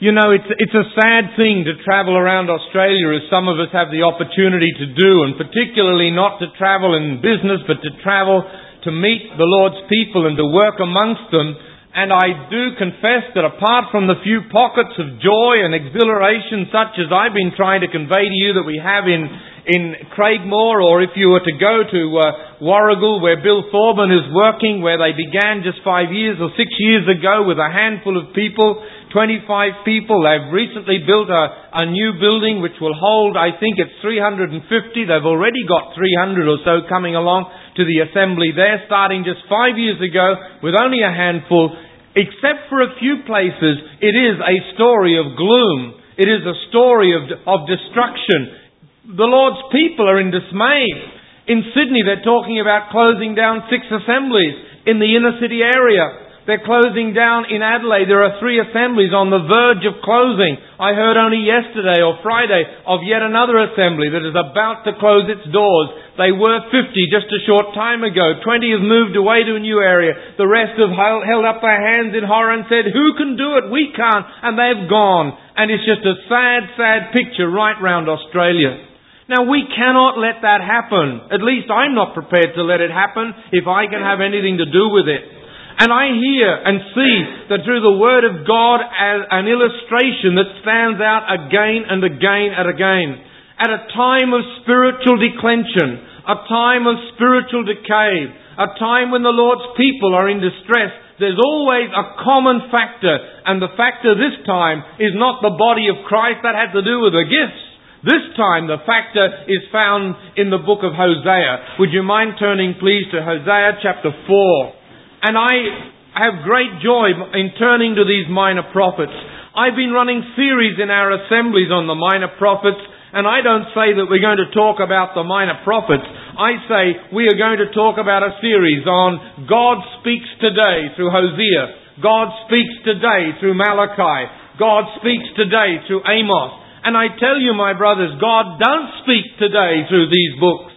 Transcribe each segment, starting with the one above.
You know, it's a sad thing to travel around Australia, as some of us have the opportunity to do, and particularly not to travel in business, but to travel to meet the Lord's people and to work amongst them. And I do confess that apart from the few pockets of joy and exhilaration such as I've been trying to convey to you that we have in Craigmore, or if you were to go to Warragul, where Bill Thorburn is working, where they began just 5 years or 6 years ago with a handful of people, 25 people. They've recently built a new building which will hold, I think it's 350. They've already got 300 or so coming along to the assembly there, starting just 5 years ago with only a handful. Except for a few places, it is a story of gloom. It is a story of destruction. The Lord's people are in dismay. In Sydney, they're talking about closing down 6 assemblies in the inner city area. They're closing down in Adelaide. There are 3 assemblies on the verge of closing. I heard only yesterday or Friday of yet another assembly that is about to close its doors. They were 50 just a short time ago. 20 have moved away to a new area. The rest have held up their hands in horror and said, "Who can do it? We can't." And they've gone. And it's just a sad, sad picture right round Australia. Now, we cannot let that happen. At least I'm not prepared to let it happen if I can have anything to do with it. And I hear and see that through the Word of God as an illustration that stands out again and again and again. At a time of spiritual declension, a time of spiritual decay, a time when the Lord's people are in distress, there's always a common factor. And the factor this time is not the body of Christ. That had to do with the gifts. This time the factor is found in the book of Hosea. Would you mind turning please to Hosea chapter 4? And I have great joy in turning to these minor prophets. I've been running series in our assemblies on the minor prophets, and I don't say that we're going to talk about the minor prophets. I say we are going to talk about a series on God speaks today through Hosea. God speaks today through Malachi. God speaks today through Amos. And I tell you, my brothers, God does speak today through these books.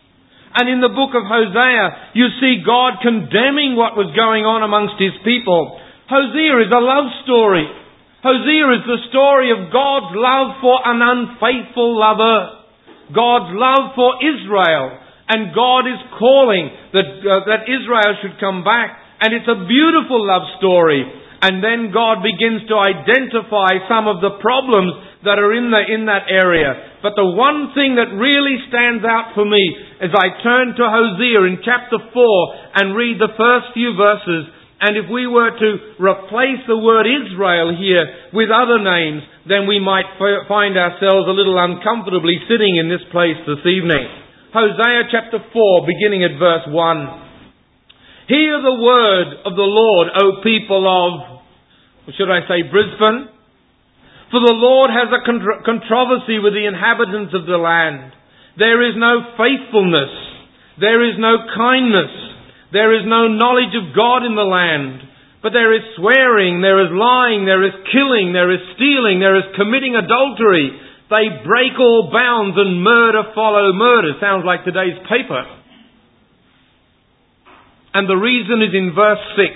And in the book of Hosea, you see God condemning what was going on amongst His people. Hosea is a love story. Hosea is the story of God's love for an unfaithful lover. God's love for Israel. And God is calling that Israel should come back. And it's a beautiful love story. And then God begins to identify some of the problems that are in that area. But the one thing that really stands out for me as I turn to Hosea in chapter 4 and read the first few verses, and if we were to replace the word Israel here with other names, then we might find ourselves a little uncomfortably sitting in this place this evening. Hosea chapter 4, beginning at verse 1. Hear the word of the Lord, O people of, should I say Brisbane? For the Lord has a controversy with the inhabitants of the land. There is no faithfulness. There is no kindness. There is no knowledge of God in the land. But there is swearing, there is lying, there is killing, there is stealing, there is committing adultery. They break all bounds and murder follow murder. Sounds like today's paper. And the reason is in verse 6.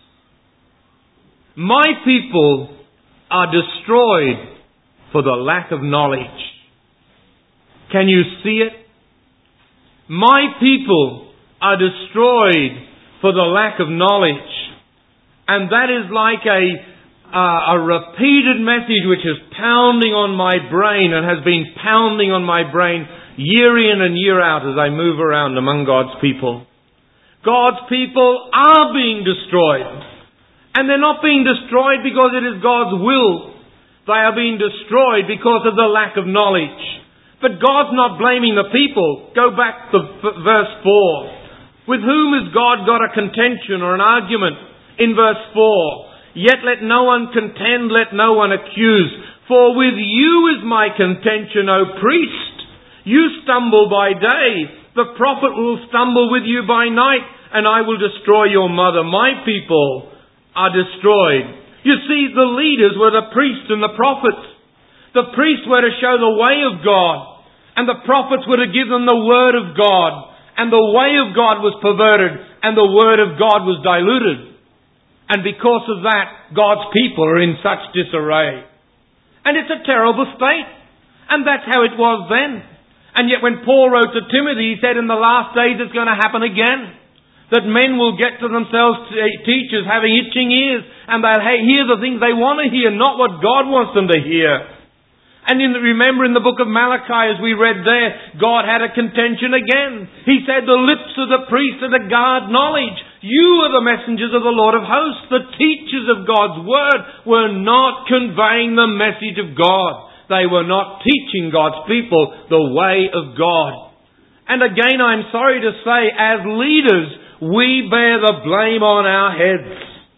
My people are destroyed for the lack of knowledge. Can you see it? My people are destroyed for the lack of knowledge. And that is like a repeated message which is pounding on my brain and has been pounding on my brain year in and year out as I move around among God's people. God's people are being destroyed. And they're not being destroyed because it is God's will. They are being destroyed because of the lack of knowledge. But God's not blaming the people. Go back to verse 4. With whom has God got a contention or an argument? In verse 4. Yet let no one contend, let no one accuse. For with you is my contention, O priest. You stumble by day. The prophet will stumble with you by night, and I will destroy your mother. My people are destroyed. You see, the leaders were the priests and the prophets. The priests were to show the way of God, and the prophets were to give them the word of God. And the way of God was perverted, and the word of God was diluted. And because of that, God's people are in such disarray. And it's a terrible state. And that's how it was then. And yet when Paul wrote to Timothy, he said in the last days it's going to happen again. That men will get to themselves teachers having itching ears, and they'll hear the things they want to hear, not what God wants them to hear. And remember in the book of Malachi, as we read there, God had a contention again. He said, the lips of the priest are to guard knowledge. You are the messengers of the Lord of hosts. The teachers of God's word were not conveying the message of God. They were not teaching God's people the way of God. And again, I'm sorry to say, as leaders, we bear the blame on our heads.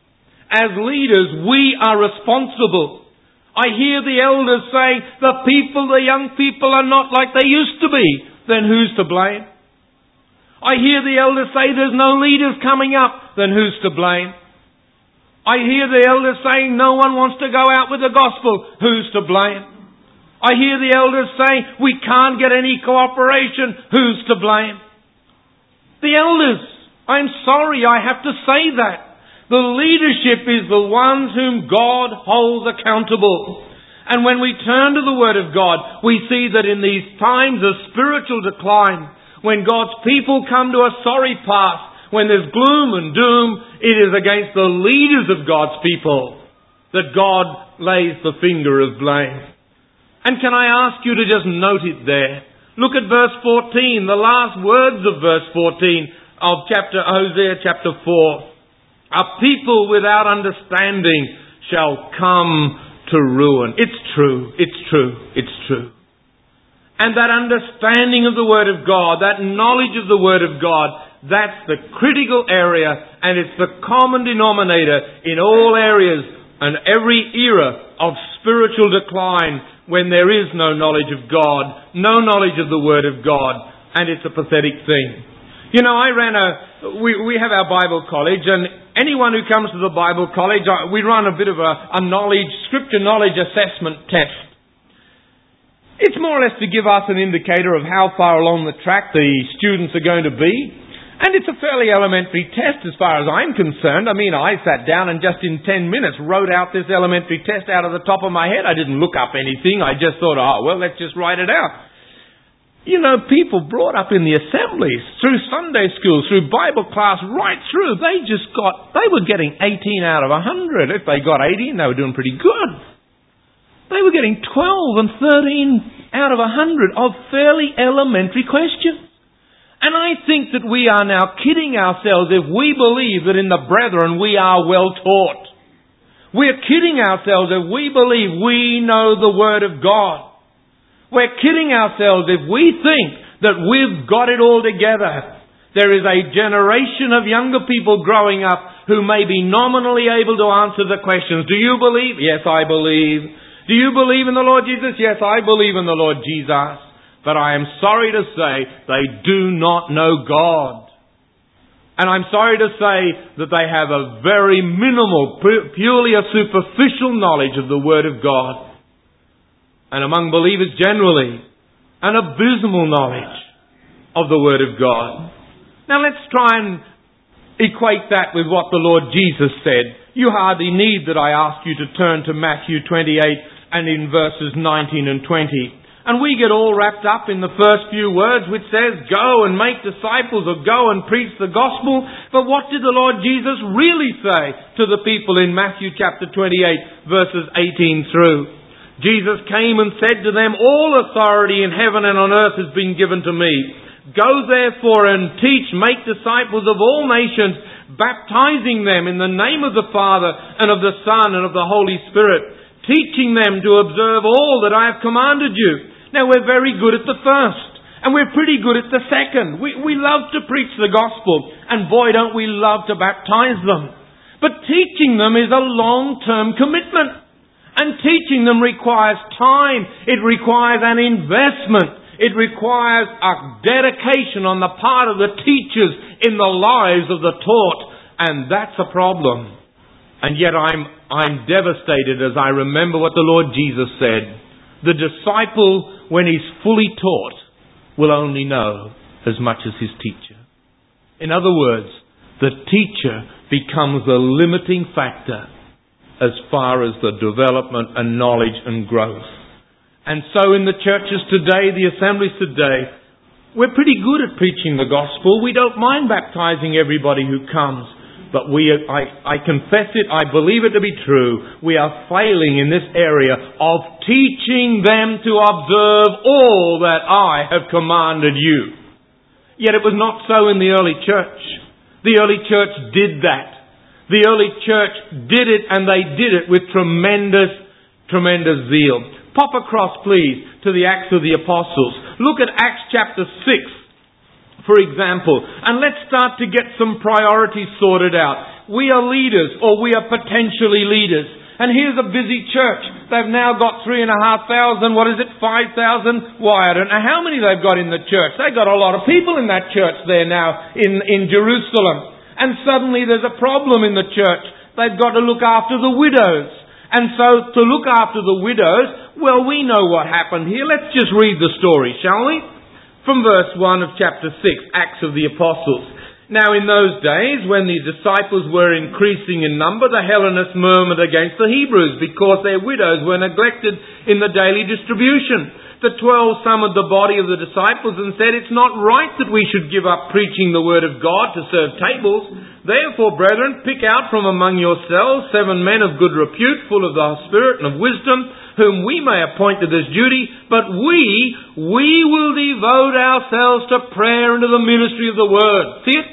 As leaders, we are responsible. I hear the elders say, the young people are not like they used to be. Then who's to blame? I hear the elders say there's no leaders coming up. Then who's to blame? I hear the elders saying no one wants to go out with the gospel. Who's to blame? I hear the elders say we can't get any cooperation. Who's to blame? The elders. I'm sorry, I have to say that. The leadership is the ones whom God holds accountable. And when we turn to the Word of God, we see that in these times of spiritual decline, when God's people come to a sorry pass, when there's gloom and doom, it is against the leaders of God's people that God lays the finger of blame. And can I ask you to just note it there? Look at verse 14, the last words of verse 14 of Hosea chapter 4. A people without understanding shall come to ruin. It's true, it's true, it's true. And that understanding of the Word of God, that knowledge of the Word of God, that's the critical area, and it's the common denominator in all areas and every era of spiritual decline when there is no knowledge of God, no knowledge of the Word of God, and it's a pathetic thing. You know, we have our Bible college, and anyone who comes to the Bible college, we run a bit of a scripture knowledge assessment test. It's more or less to give us an indicator of how far along the track the students are going to be. And it's a fairly elementary test as far as I'm concerned. I mean, I sat down and just in 10 minutes wrote out this elementary test out of the top of my head. I didn't look up anything. I just thought, let's just write it out. You know, people brought up in the assemblies, through Sunday school, through Bible class, right through, they were getting 18 out of 100. If they got 18, they were doing pretty good. They were getting 12 and 13 out of 100 of fairly elementary questions. And I think that we are now kidding ourselves if we believe that in the brethren we are well taught. We're kidding ourselves if we believe we know the Word of God. We're kidding ourselves if we think that we've got it all together. There is a generation of younger people growing up who may be nominally able to answer the questions. Do you believe? Yes, I believe. Do you believe in the Lord Jesus? Yes, I believe in the Lord Jesus. But I am sorry to say they do not know God. And I'm sorry to say that they have a very minimal, purely a superficial knowledge of the Word of God. And among believers generally, an abysmal knowledge of the Word of God. Now let's try and equate that with what the Lord Jesus said. You hardly need that I ask you to turn to Matthew 28 and in verses 19 and 20. And we get all wrapped up in the first few words which says, go and make disciples, or go and preach the gospel. But what did the Lord Jesus really say to the people in Matthew chapter 28 verses 18 through? Jesus came and said to them, all authority in heaven and on earth has been given to me. Go therefore and teach, make disciples of all nations, baptizing them in the name of the Father and of the Son and of the Holy Spirit, teaching them to observe all that I have commanded you. Now we're very good at the first, and we're pretty good at the second. We love to preach the gospel, and boy don't we love to baptize them. But teaching them is a long-term commitment. And teaching them requires time. It requires an investment. It requires a dedication on the part of the teachers in the lives of the taught. And that's a problem. And yet I'm devastated as I remember what the Lord Jesus said. The disciple, when he's fully taught, will only know as much as his teacher. In other words, the teacher becomes the limiting factor as far as the development and knowledge and growth. And so in the churches today, the assemblies today, we're pretty good at preaching the gospel. We don't mind baptizing everybody who comes. But I confess it, I believe it to be true. We are failing in this area of teaching them to observe all that I have commanded you. Yet it was not so in the early church. The early church did that. The early church did it, and they did it with tremendous zeal. Pop across, please, to the Acts of the Apostles. Look at Acts chapter 6, for example, and let's start to get some priorities sorted out. We are leaders, or we are potentially leaders. And here's a busy church. They've now got 3,500, 5,000? Why, I don't know how many they've got in the church. They've got a lot of people in that church there now in Jerusalem. And suddenly there's a problem in the church. They've got to look after the widows. And so to look after the widows, well, we know what happened here. Let's just read the story, shall we? From verse 1 of chapter 6, Acts of the Apostles. Now in those days, when the disciples were increasing in number, the Hellenists murmured against the Hebrews because their widows were neglected in the daily distribution. The 12 summoned the body of the disciples and said, "It's not right that we should give up preaching the word of God to serve tables. Therefore, brethren, pick out from among yourselves 7 men of good repute, full of the Spirit and of wisdom, whom we may appoint to this duty. But we will devote ourselves to prayer and to the ministry of the word." See it?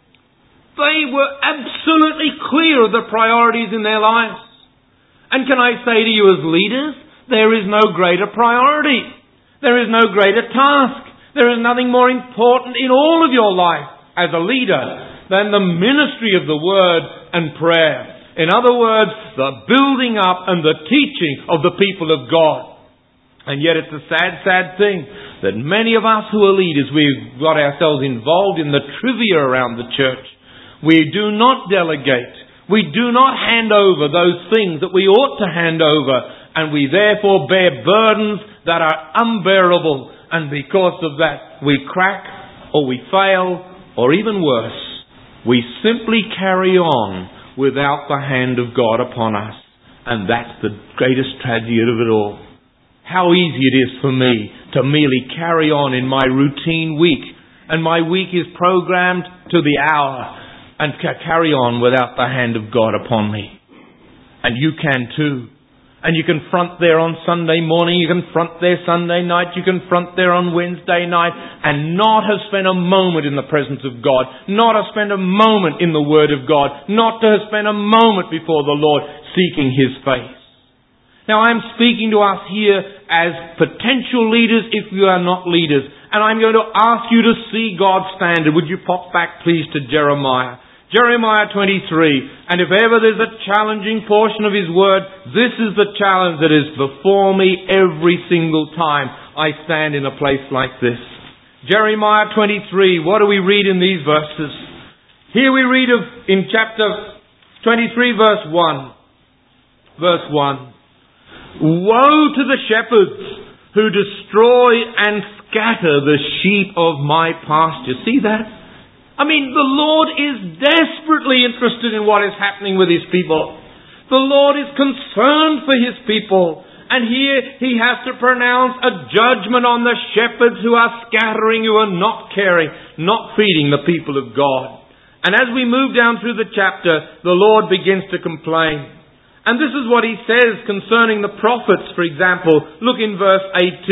They were absolutely clear of the priorities in their lives. And can I say to you as leaders, there is no greater priority. There is no greater task. There is nothing more important in all of your life as a leader than the ministry of the word and prayer. In other words, the building up and the teaching of the people of God. And yet it's a sad thing that many of us who are leaders, we've got ourselves involved in the trivia around the church. We do not delegate. We do not hand over those things that we ought to hand over. And we therefore bear burdens that are unbearable. And because of that, we crack or we fail, or even worse, we simply carry on without the hand of God upon us. And that's the greatest tragedy of it all. How easy it is for me to merely carry on in my routine week. And my week is programmed to the hour. And carry on without the hand of God upon me. And you can too. And you can front there on Sunday morning, you can front there Sunday night, you can front there on Wednesday night, and not have spent a moment in the presence of God, not have spent a moment in the Word of God, not to have spent a moment before the Lord seeking His face. Now I'm speaking to us here as potential leaders if you are not leaders. And I'm going to ask you to see God's standard. Would you pop back please to Jeremiah? Jeremiah 23. And if ever there's a challenging portion of His Word, this is the challenge that is before me every single time I stand in a place like this. Jeremiah 23. What do we read in these verses? Here we read in chapter 23 verse 1. Verse 1. Woe to the shepherds who destroy and scatter the sheep of my pasture. See that? I mean, the Lord is desperately interested in what is happening with His people. The Lord is concerned for His people. And here He has to pronounce a judgment on the shepherds who are scattering, who are not caring, not feeding the people of God. And as we move down through the chapter, the Lord begins to complain. And this is what He says concerning the prophets, for example. Look in verse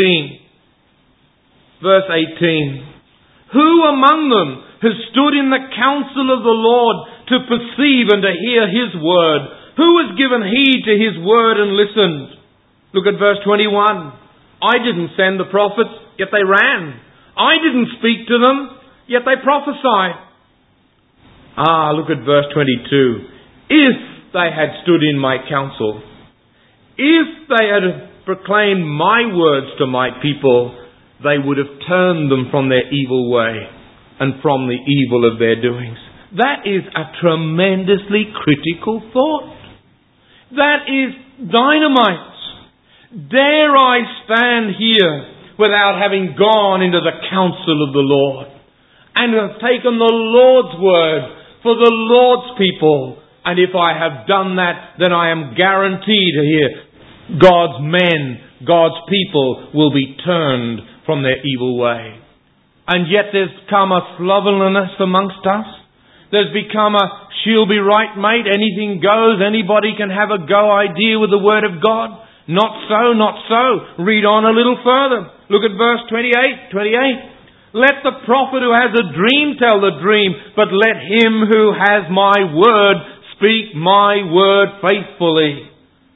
18. Verse 18. Who among them has stood in the counsel of the Lord to perceive and to hear His word? Who has given heed to His word and listened? Look at verse 21. I didn't send the prophets, yet they ran. I didn't speak to them, yet they prophesied. Look at verse 22. If they had stood in my counsel, if they had proclaimed my words to my people, they would have turned them from their evil way and from the evil of their doings. That is a tremendously critical thought. That is dynamite. Dare I stand here without having gone into the counsel of the Lord and have taken the Lord's word for the Lord's people. And if I have done that, then I am guaranteed here God's men, God's people will be turned from their evil way. And yet there's come a slovenliness amongst us. There's become a she'll be right, mate, anything goes, anybody can have a go idea with the Word of God. Not so, not so. Read on a little further. Look at verse 28. Let the prophet who has a dream tell the dream, but let him who has my word speak my word faithfully.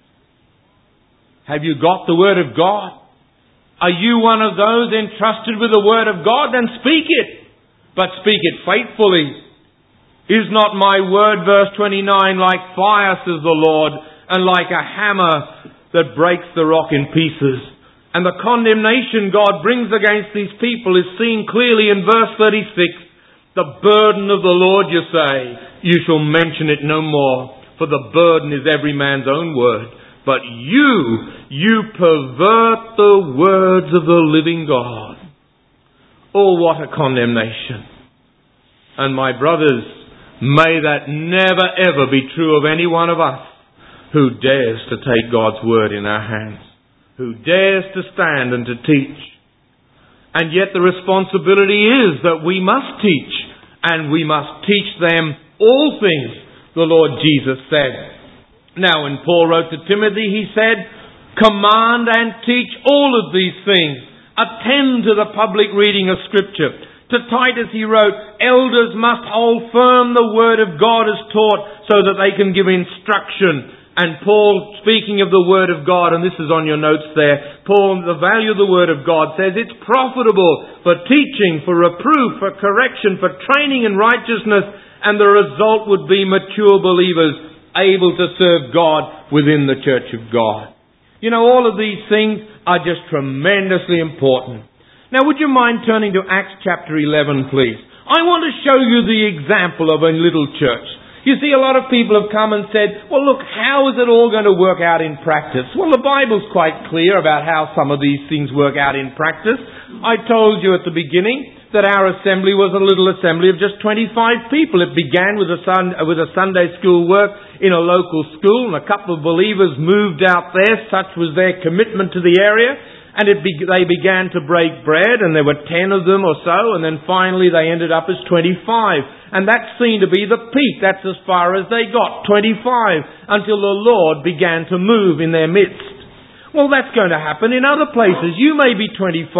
Have you got the Word of God? Are you one of those entrusted with the Word of God? Then speak it, but speak it faithfully. Is not my word, verse 29, like fire, says the Lord, and like a hammer that breaks the rock in pieces? And the condemnation God brings against these people is seen clearly in verse 36. The burden of the Lord, you say, you shall mention it no more, for the burden is every man's own word. But you pervert the words of the living God. Oh, what a condemnation. And my brothers, may that never ever be true of any one of us who dares to take God's word in our hands, who dares to stand and to teach. And yet the responsibility is that we must teach, and we must teach them all things, the Lord Jesus said. Now, when Paul wrote to Timothy, he said, command and teach all of these things. Attend to the public reading of Scripture. To Titus he wrote, elders must hold firm the word of God as taught, so that they can give instruction. And Paul, speaking of the word of God, and this is on your notes there, Paul, the value of the word of God, says it's profitable for teaching, for reproof, for correction, for training in righteousness, and the result would be mature believers able to serve God within the church of God. You know, all of these things are just tremendously important. Now, would you mind turning to Acts chapter 11, please? I want to show you the example of a little church. You see, a lot of people have come and said, well, look, how is it all going to work out in practice? Well, the Bible's quite clear about how some of these things work out in practice. I told you at the beginning that our assembly was a little assembly of just 25 people. It began with a Sunday school work in a local school, and a couple of believers moved out there. Such was their commitment to the area. And they began to break bread, and there were 10 of them or so, and then finally they ended up as 25. And that seemed to be the peak. That's as far as they got, 25, until the Lord began to move in their midst. Well, that's going to happen in other places. You may be 25,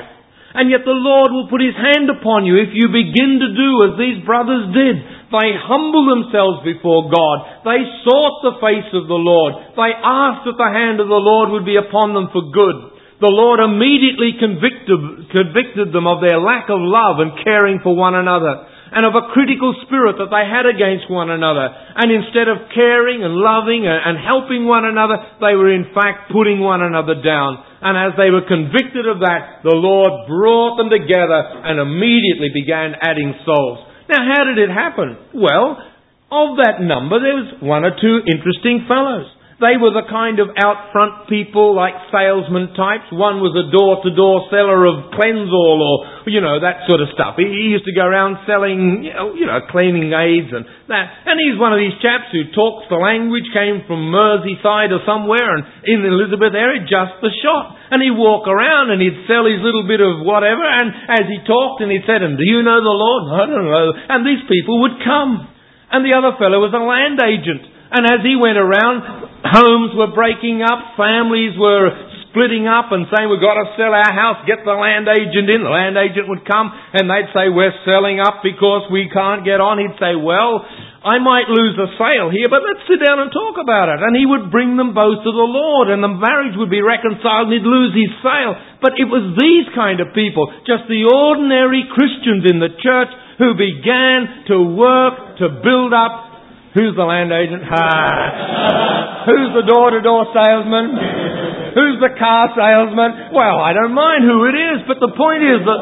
and yet the Lord will put His hand upon you if you begin to do as these brothers did. They humbled themselves before God. They sought the face of the Lord. They asked that the hand of the Lord would be upon them for good. The Lord immediately convicted them of their lack of love and caring for one another, and of a critical spirit that they had against one another. And instead of caring and loving and helping one another, they were in fact putting one another down. And as they were convicted of that, the Lord brought them together and immediately began adding souls. Now, how did it happen? Well, of that number, there was one or two interesting fellows. They were the kind of out front people, like salesman types. One was a door-to-door seller of Cleansall or, that sort of stuff. He used to go around selling, cleaning aids and that. And he's one of these chaps who talks the language, came from Merseyside or somewhere, and in the Elizabeth area, just the shot. And he'd walk around and he'd sell his little bit of whatever, and as he talked and he said, and do you know the Lord? I don't know. And these people would come. And the other fellow was a land agent. And as he went around, homes were breaking up, families were splitting up and saying, we've got to sell our house, get the land agent in. The land agent would come and they'd say, we're selling up because we can't get on. He'd say, well, I might lose a sale here, but let's sit down and talk about it. And he would bring them both to the Lord, and the marriage would be reconciled, and he'd lose his sale. But it was these kind of people, just the ordinary Christians in the church, who began to work to build up. Who's the land agent? Who's the door-to-door salesman? Who's the car salesman? Well, I don't mind who it is, but the point is that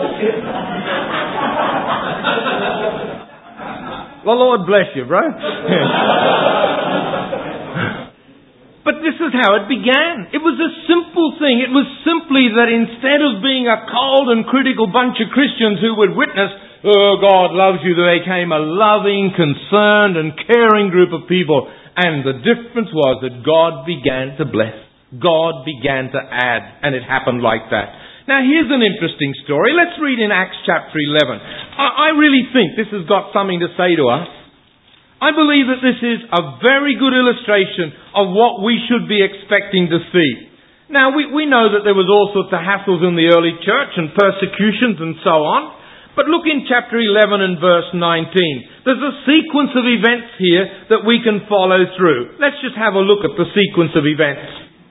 the Lord bless you, bro. But this is how it began. It was a simple thing. It was simply that instead of being a cold and critical bunch of Christians who would witness, oh, God loves you, they became a loving, concerned and caring group of people. And the difference was that God began to bless. God began to add. And it happened like that. Now here's an interesting story. Let's read in Acts chapter 11. I really think this has got something to say to us. I believe that this is a very good illustration of what we should be expecting to see. Now, we know that there was all sorts of hassles in the early church and persecutions and so on. But look in chapter 11 and verse 19. There's a sequence of events here that we can follow through. Let's just have a look at the sequence of events.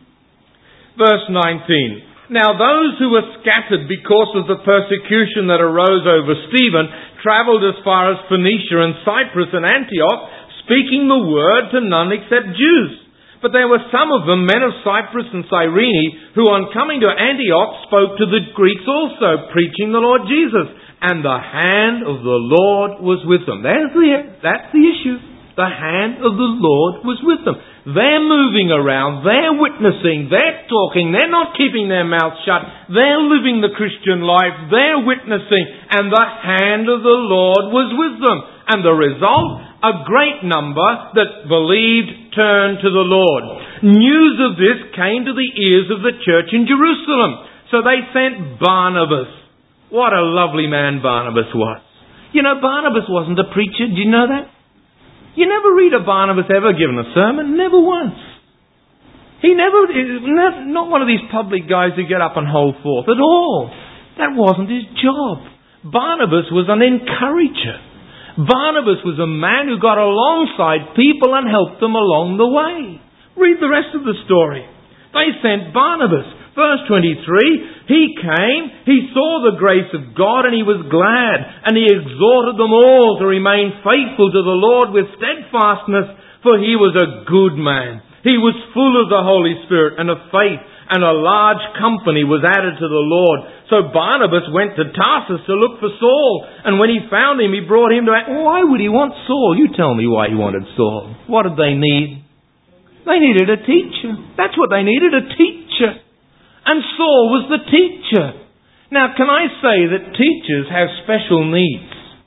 Verse 19. Now those who were scattered because of the persecution that arose over Stephen travelled as far as Phoenicia and Cyprus and Antioch, speaking the word to none except Jews. But there were some of them, men of Cyprus and Cyrene, who on coming to Antioch spoke to the Greeks also, preaching the Lord Jesus. And the hand of the Lord was with them. That's the issue. The hand of the Lord was with them. They're moving around, they're witnessing, they're talking, they're not keeping their mouths shut, they're living the Christian life, they're witnessing, and the hand of the Lord was with them. And the result, a great number that believed turned to the Lord. News of this came to the ears of the church in Jerusalem. So they sent Barnabas. What a lovely man Barnabas was. You know, Barnabas wasn't a preacher, did you know that? You never read of Barnabas ever given a sermon. Never once. He never, not one of these public guys who get up and hold forth at all. That wasn't his job. Barnabas was an encourager. Barnabas was a man who got alongside people and helped them along the way. Read the rest of the story. They sent Barnabas. Verse 23, he came, he saw the grace of God and he was glad, and he exhorted them all to remain faithful to the Lord with steadfastness, for he was a good man. He was full of the Holy Spirit and of faith, and a large company was added to the Lord. So Barnabas went to Tarsus to look for Saul, and when he found him, he brought him to... Why would he want Saul? You tell me why he wanted Saul. What did they need? They needed a teacher. That's what they needed, a teacher. And Saul was the teacher. Now, can I say that teachers have special needs?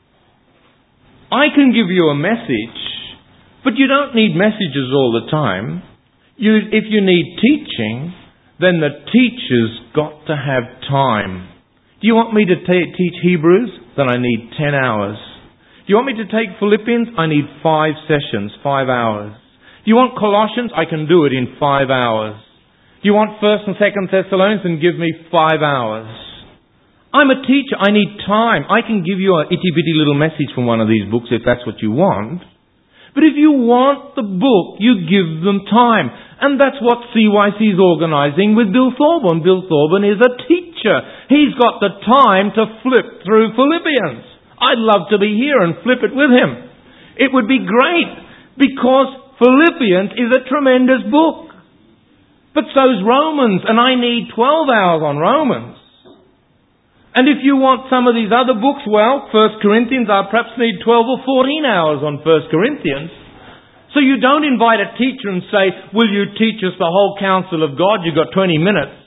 I can give you a message, but you don't need messages all the time. If you need teaching, then the teacher's got to have time. Do you want me to teach Hebrews? Then I need 10 hours. Do you want me to take Philippians? I need 5 sessions, 5 hours. Do you want Colossians? I can do it in 5 hours. You want 1st and 2nd Thessalonians? Then give me 5 hours. I'm a teacher. I need time. I can give you an itty-bitty little message from one of these books if that's what you want. But if you want the book, you give them time. And that's what CYC is organising with Bill Thorburn. Bill Thorburn is a teacher. He's got the time to flip through Philippians. I'd love to be here and flip it with him. It would be great because Philippians is a tremendous book. But so's Romans, and I need 12 hours on Romans. And if you want some of these other books, well, 1 Corinthians, I perhaps need 12 or 14 hours on 1 Corinthians. So you don't invite a teacher and say, will you teach us the whole counsel of God? You've got 20 minutes.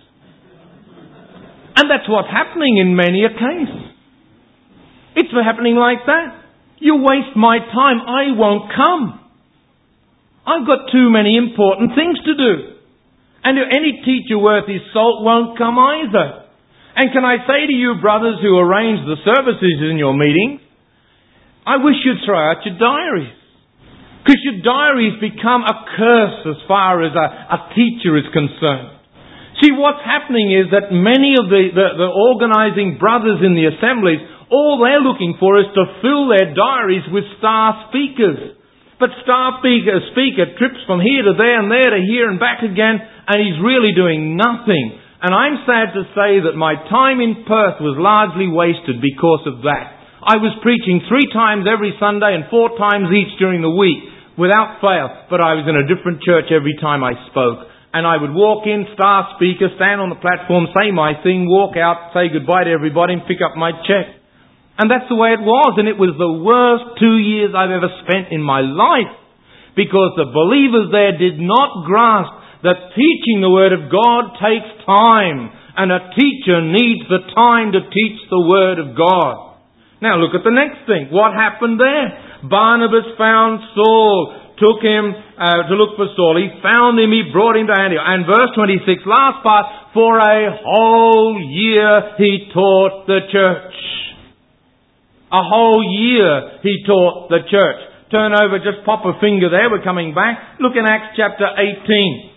And that's what's happening in many a case. It's happening like that. You waste my time, I won't come. I've got too many important things to do. And any teacher worth his salt won't come either. And can I say to you, brothers who arrange the services in your meetings, I wish you'd throw out your diaries. Because your diaries become a curse as far as a teacher is concerned. See, what's happening is that many of the organising brothers in the assemblies, all they're looking for is to fill their diaries with star speakers. But star speaker trips from here to there and there to here and back again, and he's really doing nothing. And I'm sad to say that my time in Perth was largely wasted because of that. I was preaching 3 times every Sunday and 4 times each during the week, without fail. But I was in a different church every time I spoke. And I would walk in, star speaker, stand on the platform, say my thing, walk out, say goodbye to everybody and pick up my check. And that's the way it was. And it was the worst 2 years I've ever spent in my life. Because the believers there did not grasp that teaching the Word of God takes time, and a teacher needs the time to teach the Word of God. Now look at the next thing. What happened there? Barnabas found Saul, took him to look for Saul. He found him, he brought him to Antioch. And verse 26, last part, for a whole year he taught the church. A whole year he taught the church. Turn over, just pop a finger there, we're coming back. Look in Acts chapter 18.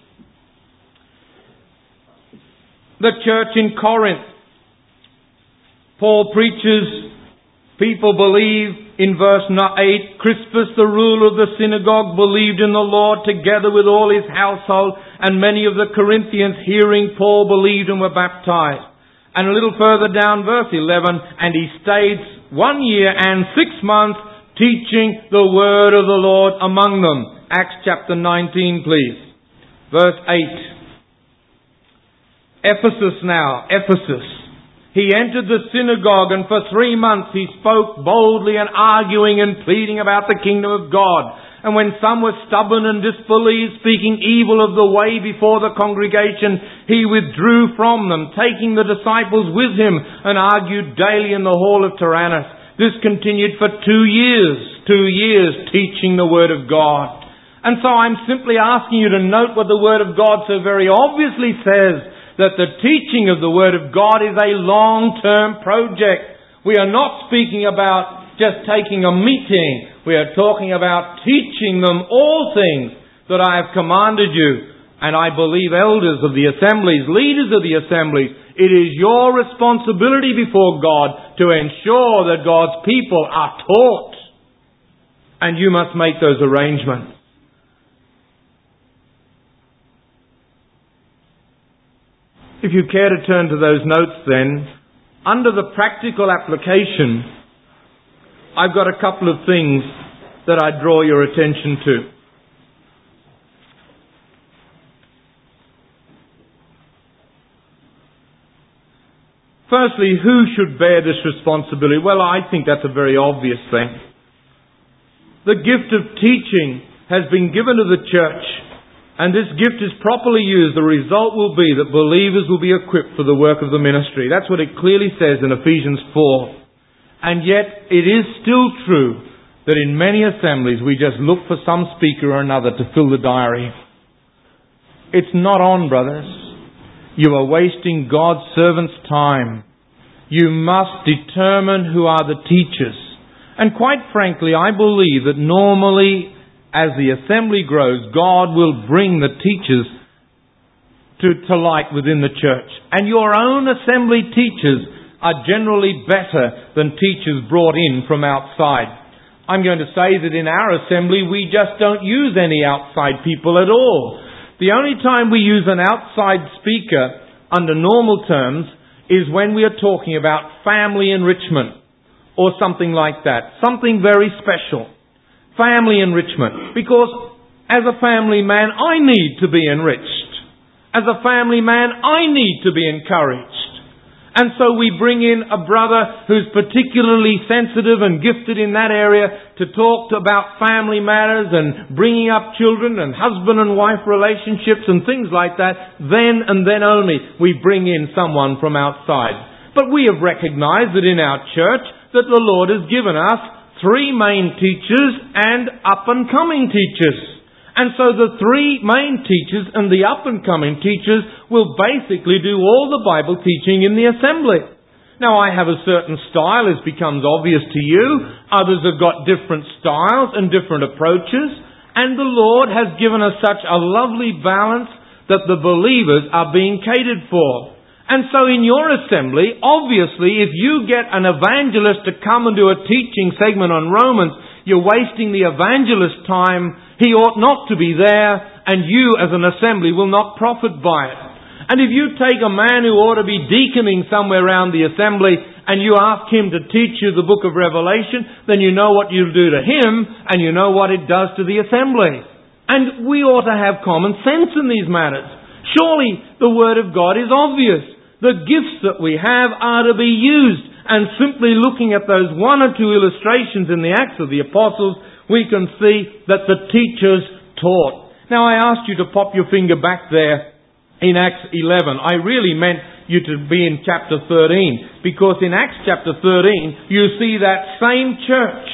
The church in Corinth. Paul preaches, people believe. In verse 8, Crispus, the ruler of the synagogue, believed in the Lord together with all his household, and many of the Corinthians, hearing Paul, believed and were baptized. And a little further down, verse 11, and he stayed 1 year and 6 months teaching the word of the Lord among them. Acts chapter 19, please. Verse 8. Ephesus now, Ephesus. He entered the synagogue, and for 3 months he spoke boldly and arguing and pleading about the kingdom of God. And when some were stubborn and disbelieved, speaking evil of the way before the congregation, he withdrew from them, taking the disciples with him, and argued daily in the hall of Tyrannus. This continued for 2 years, teaching the Word of God. And so I'm simply asking you to note what the Word of God so very obviously says, that the teaching of the Word of God is a long-term project. We are not speaking about just taking a meeting. We are talking about teaching them all things that I have commanded you. And I believe elders of the assemblies, leaders of the assemblies, it is your responsibility before God to ensure that God's people are taught. And you must make those arrangements. If you care to turn to those notes then, under the practical application, I've got a couple of things that I draw your attention to. Firstly, who should bear this responsibility? Well, I think that's a very obvious thing. The gift of teaching has been given to the church, and this gift is properly used. The result will be that believers will be equipped for the work of the ministry. That's what it clearly says in Ephesians 4. And yet, it is still true that in many assemblies we just look for some speaker or another to fill the diary. It's not on, brothers. You are wasting God's servants' time. You must determine who are the teachers. And quite frankly, I believe that normally, as the assembly grows, God will bring the teachers to light within the church. And your own assembly teachers are generally better than teachers brought in from outside. I'm going to say that in our assembly we just don't use any outside people at all. The only time we use an outside speaker under normal terms is when we are talking about family enrichment or something like that. Something very special. Family enrichment. Because as a family man, I need to be enriched. As a family man, I need to be encouraged. And so we bring in a brother who's particularly sensitive and gifted in that area to talk about family matters and bringing up children and husband and wife relationships and things like that. Then and then only we bring in someone from outside. But we have recognized that in our church that the Lord has given us 3 main teachers and up-and-coming teachers. And so the 3 main teachers and the up-and-coming teachers will basically do all the Bible teaching in the assembly. Now I have a certain style, as becomes obvious to you. Others have got different styles and different approaches. And the Lord has given us such a lovely balance that the believers are being catered for. And so in your assembly, obviously, if you get an evangelist to come and do a teaching segment on Romans, you're wasting the evangelist's time. He ought not to be there, and you as an assembly will not profit by it. And if you take a man who ought to be deaconing somewhere around the assembly, and you ask him to teach you the book of Revelation, then you know what you'll do to him, and you know what it does to the assembly. And we ought to have common sense in these matters. Surely the Word of God is obvious. The gifts that we have are to be used. And simply looking at those 1 or 2 illustrations in the Acts of the Apostles, we can see that the teachers taught. Now I asked you to pop your finger back there in Acts 11. I really meant you to be in chapter 13, because in Acts chapter 13 you see that same church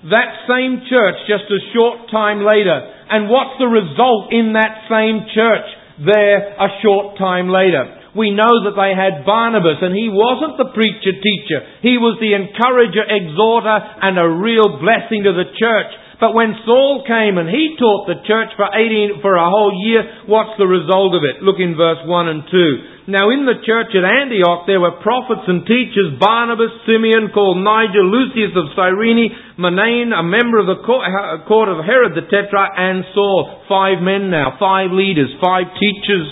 just a short time later. And what's the result in that same church there a short time later? We know that they had Barnabas, and he wasn't the preacher-teacher. He was the encourager, exhorter, and a real blessing to the church. But when Saul came and he taught the church for a whole year, what's the result of it? Look in verse 1 and 2. Now in the church at Antioch there were prophets and teachers, Barnabas, Simeon, called Niger, Lucius of Cyrene, Manaen, a member of the court of Herod the Tetrarch, and Saul. 5 men now, 5 leaders, 5 teachers.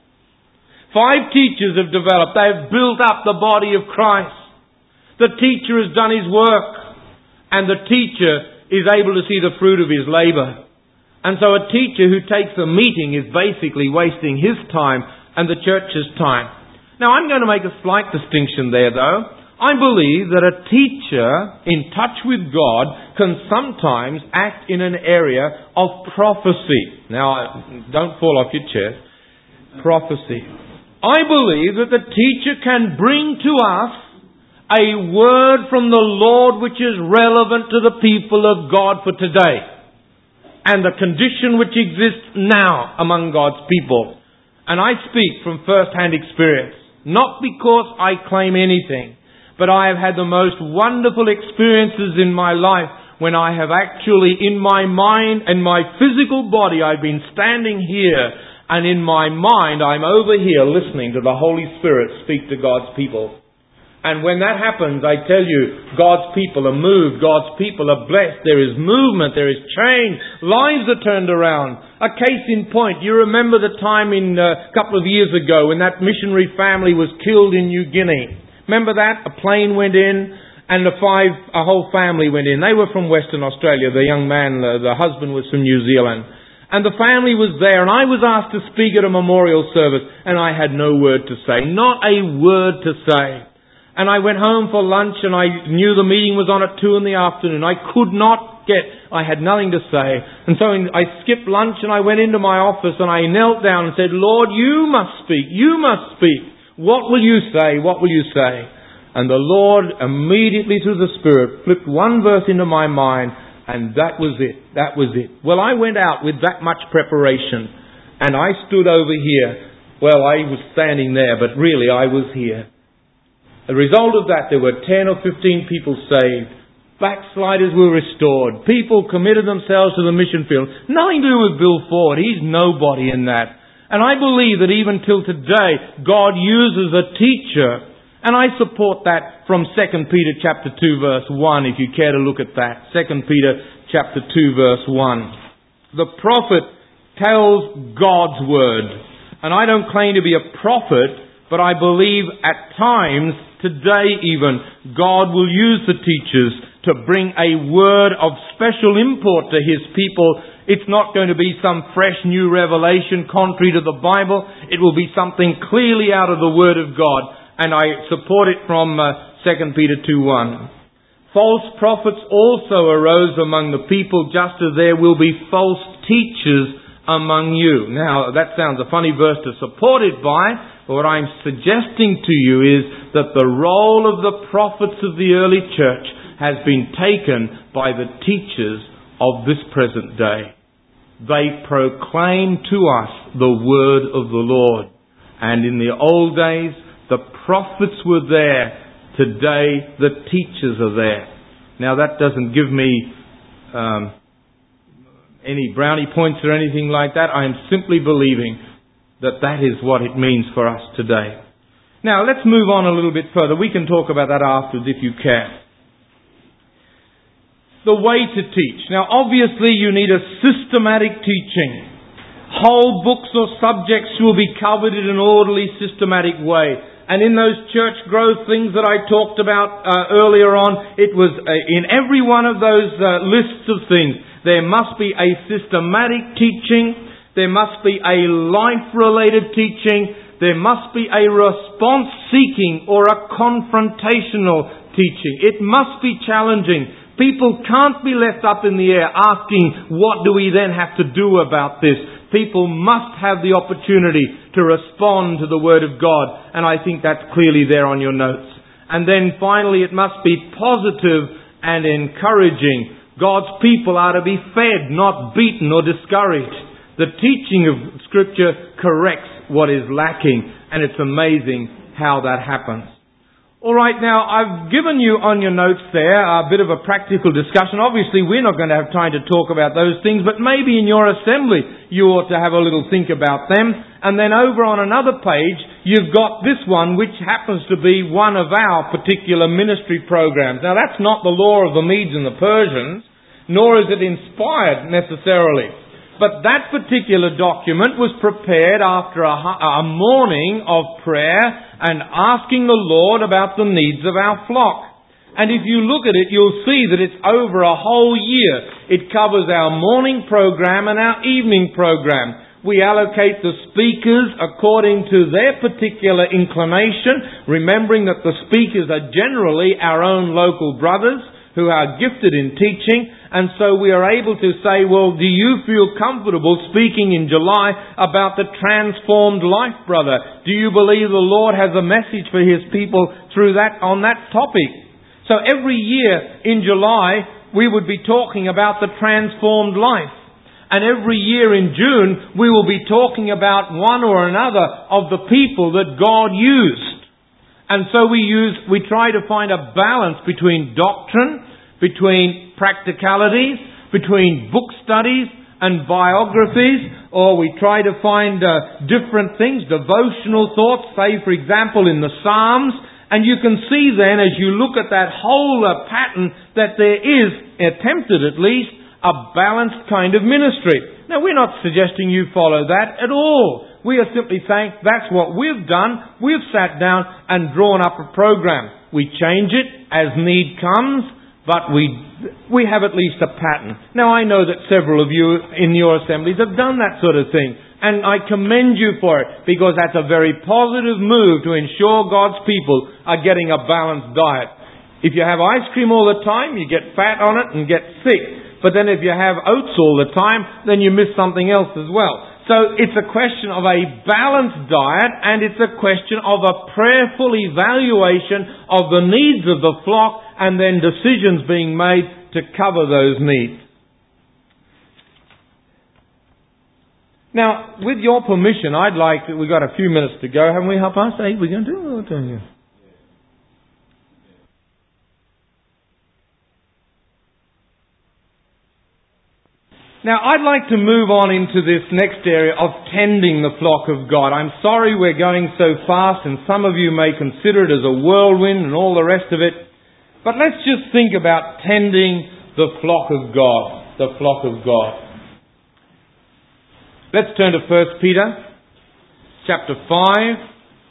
5 teachers have developed. They have built up the body of Christ. The teacher has done his work, and the teacher is able to see the fruit of his labour. And so a teacher who takes a meeting is basically wasting his time and the church's time. Now I'm going to make a slight distinction there though. I believe that a teacher in touch with God can sometimes act in an area of prophecy. Now don't fall off your chair. Prophecy. I believe that the teacher can bring to us a word from the Lord which is relevant to the people of God for today, and the condition which exists now among God's people. And I speak from first-hand experience, not because I claim anything, but I have had the most wonderful experiences in my life when I have actually, in my mind and my physical body, I've been standing here, and in my mind I'm over here listening to the Holy Spirit speak to God's people. And when that happens, I tell you, God's people are moved, God's people are blessed, there is movement, there is change, lives are turned around. A case in point, you remember the time a couple of years ago when that missionary family was killed in New Guinea. Remember that? A plane went in and a whole family went in. They were from Western Australia. The young man, the husband was from New Zealand. And the family was there, and I was asked to speak at a memorial service, and I had no word to say, not a word to say. And I went home for lunch, and I knew the meeting was on at 2 in the afternoon. I had nothing to say. And so I skipped lunch and I went into my office and I knelt down and said, Lord, you must speak. You must speak. What will you say? What will you say? And the Lord immediately through the Spirit flipped one verse into my mind, and that was it. That was it. Well, I went out with that much preparation, and I stood over here. Well, I was standing there, but really I was here. The result of that, there were 10 or 15 people saved. Backsliders were restored. People committed themselves to the mission field. Nothing to do with Bill Ford. He's nobody in that. And I believe that even till today, God uses a teacher. And I support that from 2 Peter chapter 2 verse 1, if you care to look at that. 2 Peter chapter 2 verse 1. The prophet tells God's word. And I don't claim to be a prophet, but I believe at times, today even, God will use the teachers to bring a word of special import to His people. It's not going to be some fresh new revelation contrary to the Bible. It will be something clearly out of the Word of God. And I support it from 2 Peter 2:1. False prophets also arose among the people, just as there will be false teachers among you. Now, that sounds a funny verse to support it by. What I'm suggesting to you is that the role of the prophets of the early church has been taken by the teachers of this present day. They proclaim to us the word of the Lord. And in the old days, the prophets were there. Today, the teachers are there. Now, that doesn't give me any brownie points or anything like that. I am simply believing that is what it means for us today. Now, let's move on a little bit further. We can talk about that afterwards if you care. The way to teach. Now, obviously, you need a systematic teaching. Whole books or subjects will be covered in an orderly, systematic way. And in those church growth things that I talked about earlier on, it was in every one of those lists of things, there must be a systematic teaching. There must be a life-related teaching. There must be a response-seeking or a confrontational teaching. It must be challenging. People can't be left up in the air asking, what do we then have to do about this? people must have the opportunity to respond to the Word of God. And I think that's clearly there on your notes. And then finally, it must be positive and encouraging. God's people are to be fed, not beaten or discouraged. The teaching of Scripture corrects what is lacking, and it's amazing how that happens. All right, now I've given you on your notes there a bit of a practical discussion. Obviously, we're not going to have time to talk about those things, but maybe in your assembly you ought to have a little think about them. And then over on another page, you've got this one, which happens to be one of our particular ministry programs. Now, that's not the law of the Medes and the Persians, nor is it inspired necessarily. But that particular document was prepared after a morning of prayer and asking the Lord about the needs of our flock. And if you look at it, you'll see that it's over a whole year. It covers our morning program and our evening program. We allocate the speakers according to their particular inclination, remembering that the speakers are generally our own local brothers who are gifted in teaching. And so we are able to say, well, do you feel comfortable speaking in July about the transformed life, brother? Do you believe the Lord has a message for His people through that, on that topic? So every year in July, we would be talking about the transformed life. And every year in June, we will be talking about one or another of the people that God used. And so we try to find a balance between doctrine, between practicalities, between book studies and biographies, or we try to find different things, devotional thoughts, say for example in the Psalms, and you can see then as you look at that whole pattern that there is, attempted at least, a balanced kind of ministry. Now we're not suggesting you follow that at all. We are simply saying that's what we've done. We've sat down and drawn up a program. We change it as need comes, but we have at least a pattern. Now I know that several of you in your assemblies have done that sort of thing, and I commend you for it, because that's a very positive move to ensure God's people are getting a balanced diet. If you have ice cream all the time, you get fat on it and get sick. But then if you have oats all the time, then you miss something else as well. So it's a question of a balanced diet, and it's a question of a prayerful evaluation of the needs of the flock, and then decisions being made to cover those needs. Now, with your permission, we've got a few minutes to go, haven't we? 8:30, we're going to do what are you? Now, I'd like to move on into this next area of tending the flock of God. I'm sorry we're going so fast, and some of you may consider it as a whirlwind and all the rest of it. But let's just think about tending the flock of God. The flock of God. Let's turn to 1 Peter chapter 5.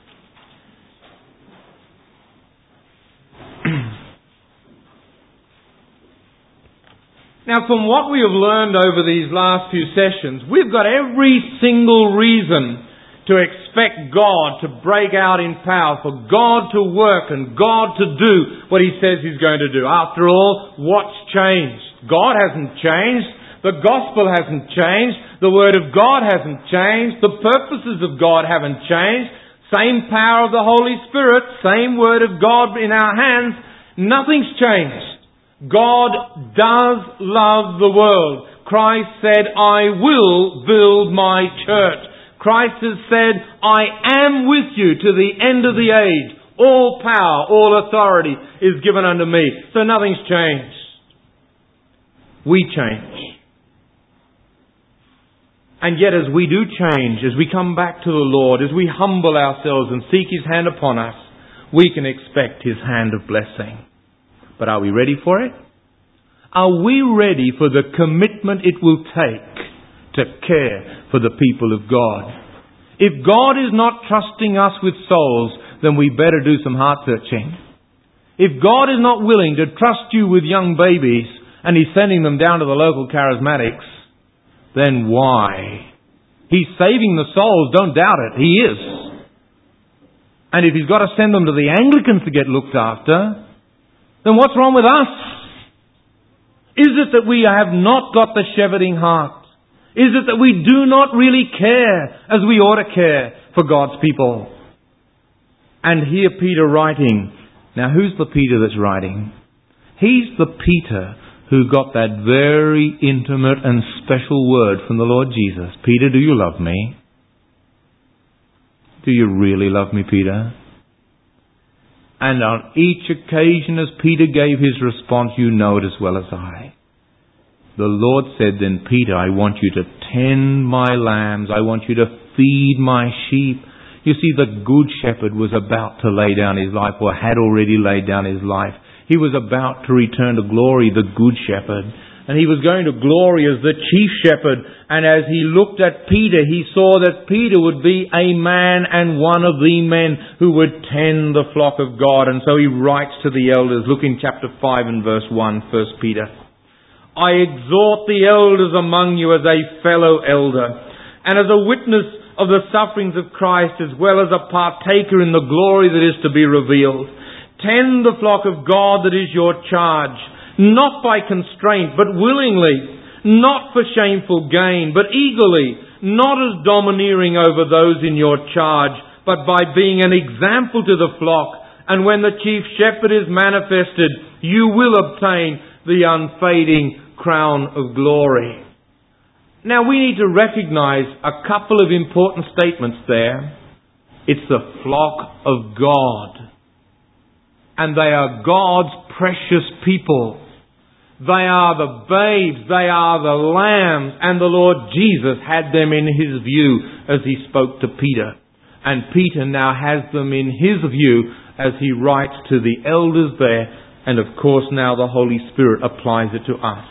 Now, from what we have learned over these last few sessions, we've got every single reason to expect God to break out in power, for God to work and God to do what He says He's going to do. After all, what's changed? God hasn't changed. The gospel hasn't changed. The Word of God hasn't changed. The purposes of God haven't changed. Same power of the Holy Spirit, same Word of God in our hands. Nothing's changed. God does love the world. Christ said, I will build my church. Christ has said, I am with you to the end of the age. All power, all authority is given unto me. So nothing's changed. We change. And yet as we do change, as we come back to the Lord, as we humble ourselves and seek His hand upon us, we can expect His hand of blessing. But are we ready for it? Are we ready for the commitment it will take to care for the people of God? If God is not trusting us with souls, then we better do some heart searching. If God is not willing to trust you with young babies, and He's sending them down to the local charismatics, then why? He's saving the souls, don't doubt it. He is. And if He's got to send them to the Anglicans to get looked after, then what's wrong with us? Is it that we have not got the shepherding heart? Is it that we do not really care as we ought to care for God's people? And here Peter writing. Now who's the Peter that's writing? He's the Peter who got that very intimate and special word from the Lord Jesus. Peter, do you love me? Do you really love me, Peter? And on each occasion as Peter gave his response, you know it as well as I. The Lord said then, Peter, I want you to tend my lambs. I want you to feed my sheep. You see, the good shepherd was about to lay down his life, or had already laid down his life. He was about to return to glory, the good shepherd. And he was going to glory as the chief shepherd. And as he looked at Peter, he saw that Peter would be a man and one of the men who would tend the flock of God. And so he writes to the elders. Look in chapter 5 and verse 1, 1 Peter. I exhort the elders among you as a fellow elder, and as a witness of the sufferings of Christ, as well as a partaker in the glory that is to be revealed. Tend the flock of God that is your charge, not by constraint, but willingly, not for shameful gain, but eagerly, not as domineering over those in your charge, but by being an example to the flock. And when the chief shepherd is manifested, you will obtain the unfading crown of glory. Now we need to recognize a couple of important statements there. It's the flock of God. And they are God's precious people. They are the babes, they are the lambs, and the Lord Jesus had them in His view as He spoke to Peter. And Peter now has them in His view as he writes to the elders there, and of course now the Holy Spirit applies it to us.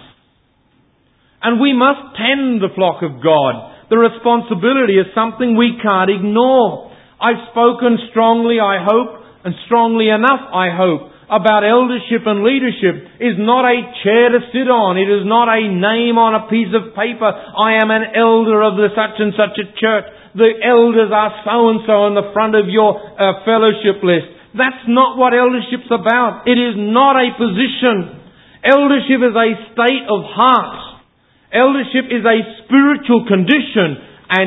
And we must tend the flock of God. The responsibility is something we can't ignore. I've spoken strongly, I hope, and strongly enough, I hope, about eldership and leadership is not a chair to sit on. It is not a name on a piece of paper. I am an elder of the such and such a church. The elders are so-and-so on the front of your fellowship list. That's not what eldership's about. It is not a position. Eldership is a state of heart. Eldership is a spiritual condition, and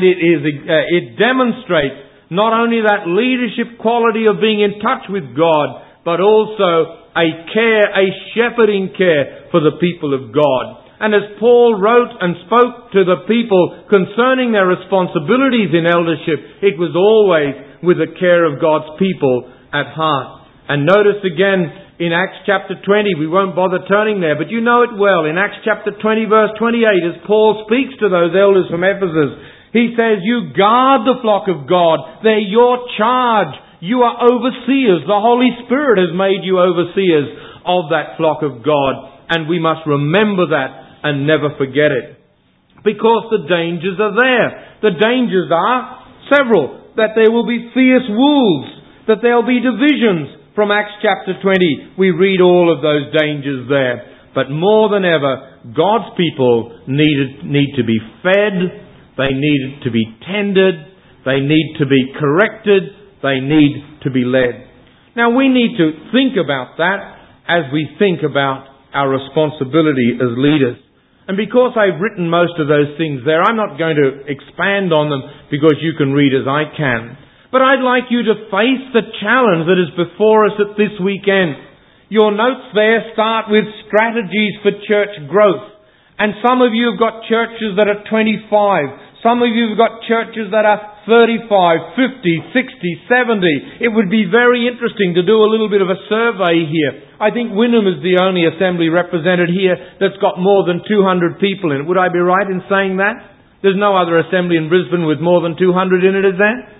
it demonstrates not only that leadership quality of being in touch with God, but also a shepherding care for the people of God. And as Paul wrote and spoke to the people concerning their responsibilities in eldership, it was always with the care of God's people at heart. And notice again, in Acts chapter 20, we won't bother turning there, but you know it well. In Acts chapter 20 verse 28, as Paul speaks to those elders from Ephesus, he says, you guard the flock of God. They're your charge. You are overseers. The Holy Spirit has made you overseers of that flock of God. And we must remember that and never forget it. Because the dangers are there. The dangers are several. That there will be fierce wolves. That there will be divisions. From Acts chapter 20, we read all of those dangers there. But more than ever, God's people need to be fed. They need to be tended. They need to be corrected. They need to be led. Now we need to think about that as we think about our responsibility as leaders. And because I've written most of those things there, I'm not going to expand on them because you can read as I can. But I'd like you to face the challenge that is before us at this weekend. Your notes there start with strategies for church growth. And some of you have got churches that are 25. Some of you have got churches that are 35, 50, 60, 70. It would be very interesting to do a little bit of a survey here. I think Wynnum is the only assembly represented here that's got more than 200 people in it. Would I be right in saying that? There's no other assembly in Brisbane with more than 200 in it, is there?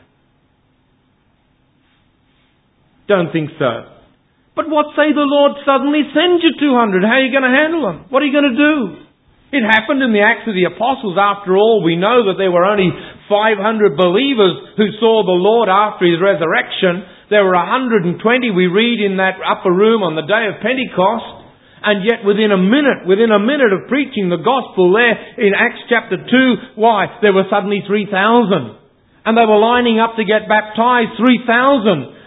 Don't think so. But what say the Lord suddenly sends you 200? How are you going to handle them? What are you going to do? It happened in the Acts of the Apostles. After all, we know that there were only 500 believers who saw the Lord after His resurrection. There were 120 we read in that upper room on the day of Pentecost. And yet within a minute of preaching the gospel there in Acts chapter 2, there were suddenly 3,000. And they were lining up to get baptized, 3,000.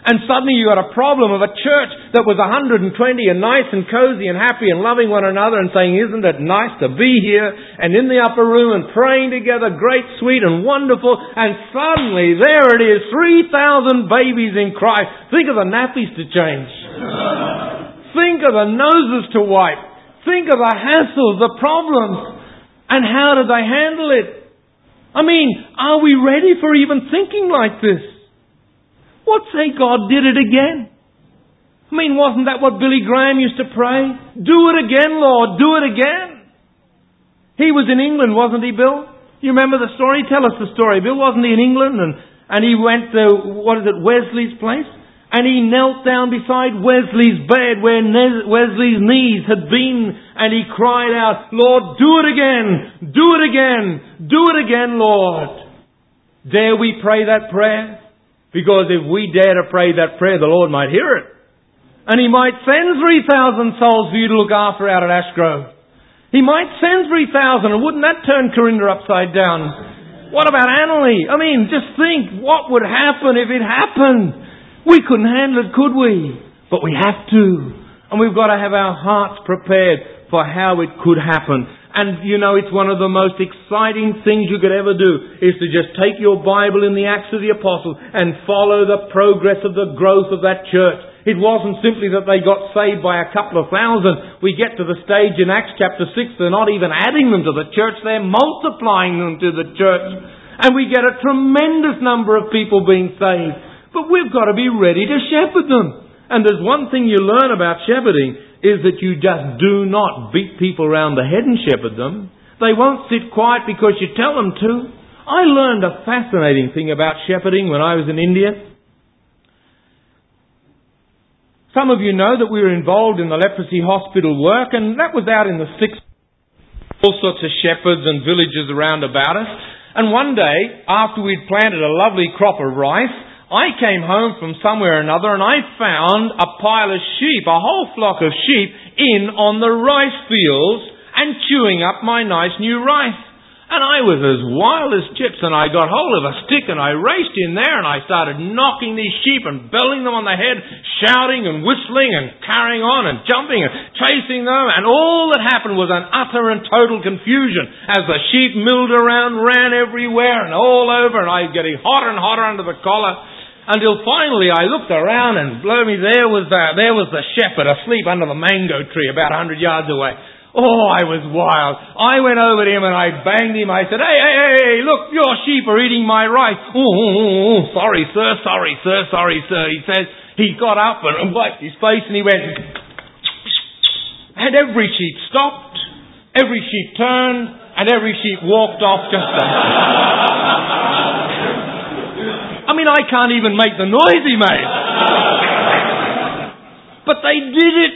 And suddenly you got a problem of a church that was 120 and nice and cozy and happy and loving one another and saying, isn't it nice to be here and in the upper room and praying together, great, sweet and wonderful. And suddenly there it is, 3,000 babies in Christ. Think of the nappies to change. Think of the noses to wipe. Think of the hassles, the problems. And how did they handle it? I mean, are we ready for even thinking like this? What say God did it again? I mean, wasn't that what Billy Graham used to pray? Do it again, Lord, do it again. He was in England, wasn't he, Bill? You remember the story? Tell us the story. Bill, wasn't he in England? And he went to, Wesley's place? And he knelt down beside Wesley's bed where Wesley's knees had been, and he cried out, Lord, do it again, do it again, do it again, Lord. Dare we pray that prayer? Because if we dare to pray that prayer, the Lord might hear it. And He might send 3,000 souls for you to look after out at Ashgrove. He might send 3,000, and wouldn't that turn Corinda upside down? What about Annalee? I mean, just think, what would happen if it happened? We couldn't handle it, could we? But we have to. And we've got to have our hearts prepared for how it could happen. And you know, it's one of the most exciting things you could ever do is to just take your Bible in the Acts of the Apostles and follow the progress of the growth of that church. It wasn't simply that they got saved by a couple of thousand. We get to the stage in Acts chapter 6, they're not even adding them to the church, they're multiplying them to the church. And we get a tremendous number of people being saved. But we've got to be ready to shepherd them. And there's one thing you learn about shepherding is that you just do not beat people around the head and shepherd them. They won't sit quiet because you tell them to. I learned a fascinating thing about shepherding when I was in India. Some of you know that we were involved in the leprosy hospital work, and that was out in the 60s. All sorts of shepherds and villages around about us. And one day, after we'd planted a lovely crop of rice, I came home from somewhere or another and I found a pile of sheep, a whole flock of sheep, in on the rice fields and chewing up my nice new rice. And I was as wild as chips, and I got hold of a stick and I raced in there and I started knocking these sheep and belting them on the head, shouting and whistling and carrying on and jumping and chasing them. And all that happened was an utter and total confusion as the sheep milled around, ran everywhere and all over, and I was getting hotter and hotter under the collar. Until finally I looked around and blow me, there was the shepherd asleep under the mango tree about 100 yards away. Oh, I was wild. I went over to him and I banged him. I said, hey, look, your sheep are eating my rice. Oh, sorry, sir. He says, he got up and wiped his face and he went, and every sheep stopped, every sheep turned, and every sheep walked off just I mean, I can't even make the noise he made. But they did it.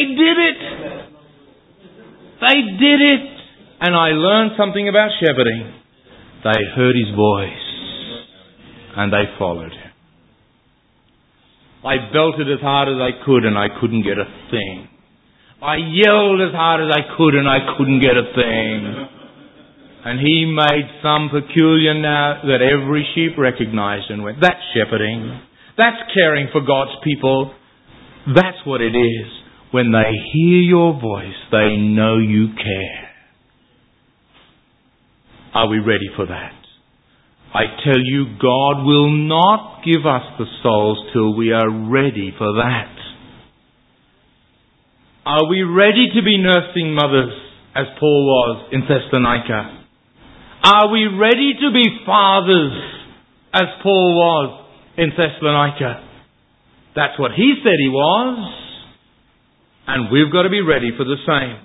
And I learned something about shepherding. They heard his voice and they followed him. I belted as hard as I could and I couldn't get a thing. I yelled as hard as I could and I couldn't get a thing. And he made some peculiar note that every sheep recognized and went, that's shepherding. That's caring for God's people. That's what it is. When they hear your voice, they know you care. Are we ready for that? I tell you, God will not give us the souls till we are ready for that. Are we ready to be nursing mothers, as Paul was in Thessalonica? Are we ready to be fathers, as Paul was in Thessalonica? That's what he said he was. And we've got to be ready for the same.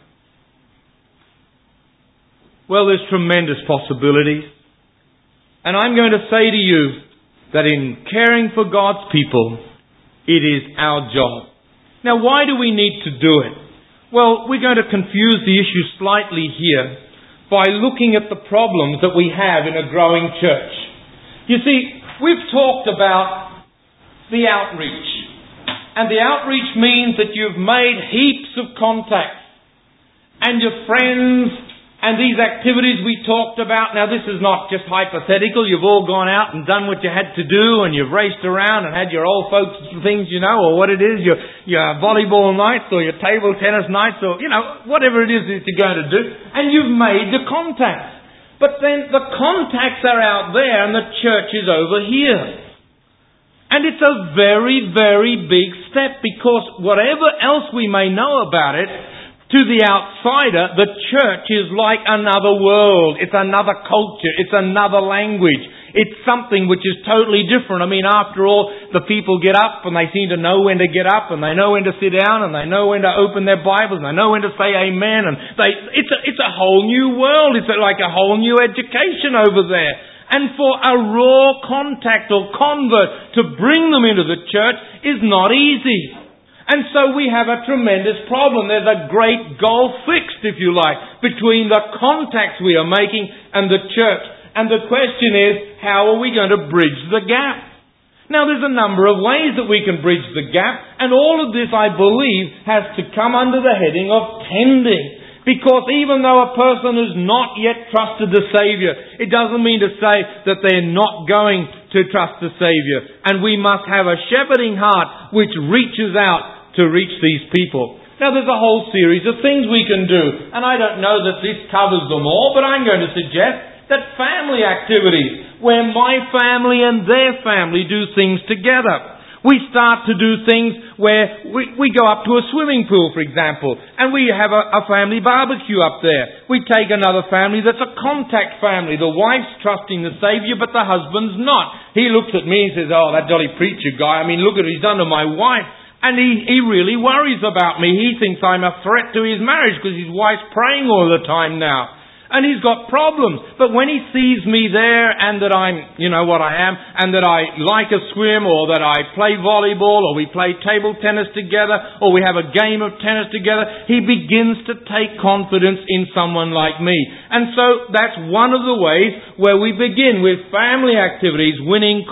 Well, there's tremendous possibilities. And I'm going to say to you that in caring for God's people, it is our job. Now, why do we need to do it? Well, we're going to confuse the issue slightly here by looking at the problems that we have in a growing church. You see, we've talked about the outreach. And the outreach means that you've made heaps of contacts. And your friends And these activities we talked about, now this is not just hypothetical. You've all gone out and done what you had to do, and you've raced around and had your old folks things, or what it is, your volleyball nights or your table tennis nights or, whatever it is that you're going to do. And you've made the contacts. But then the contacts are out there and the church is over here. And it's a very, very big step, because whatever else we may know about it, to the outsider, the church is like another world. It's another culture. It's another language. It's something which is totally different. I mean, after all, the people get up and they seem to know when to get up, and they know when to sit down, and they know when to open their Bibles, and they know when to say amen. And it's a whole new world. It's like a whole new education over there. And for a raw contact or convert to bring them into the church is not easy. And so we have a tremendous problem. There's a great gulf fixed, if you like, between the contacts we are making and the church. And the question is, how are we going to bridge the gap? Now, there's a number of ways that we can bridge the gap, and all of this, I believe, has to come under the heading of tending. Because even though a person has not yet trusted the Saviour, it doesn't mean to say that they're not going to trust the Saviour. And we must have a shepherding heart which reaches out to reach these people. Now, there's a whole series of things we can do, and I don't know that this covers them all, but I'm going to suggest that family activities, where my family and their family do things together. We start to do things where we go up to a swimming pool, for example, and we have a family barbecue up there. We take another family that's a contact family. The wife's trusting the Saviour, but the husband's not. He looks at me and says, "Oh, that jolly preacher guy, look at what he's done to my wife." And he really worries about me. He thinks I'm a threat to his marriage because his wife's praying all the time now. And he's got problems. But when he sees me there and that I'm, what I am, and that I like a swim, or that I play volleyball, or we play table tennis together, or we have a game of tennis together, he begins to take confidence in someone like me. And so that's one of the ways where we begin with family activities, winning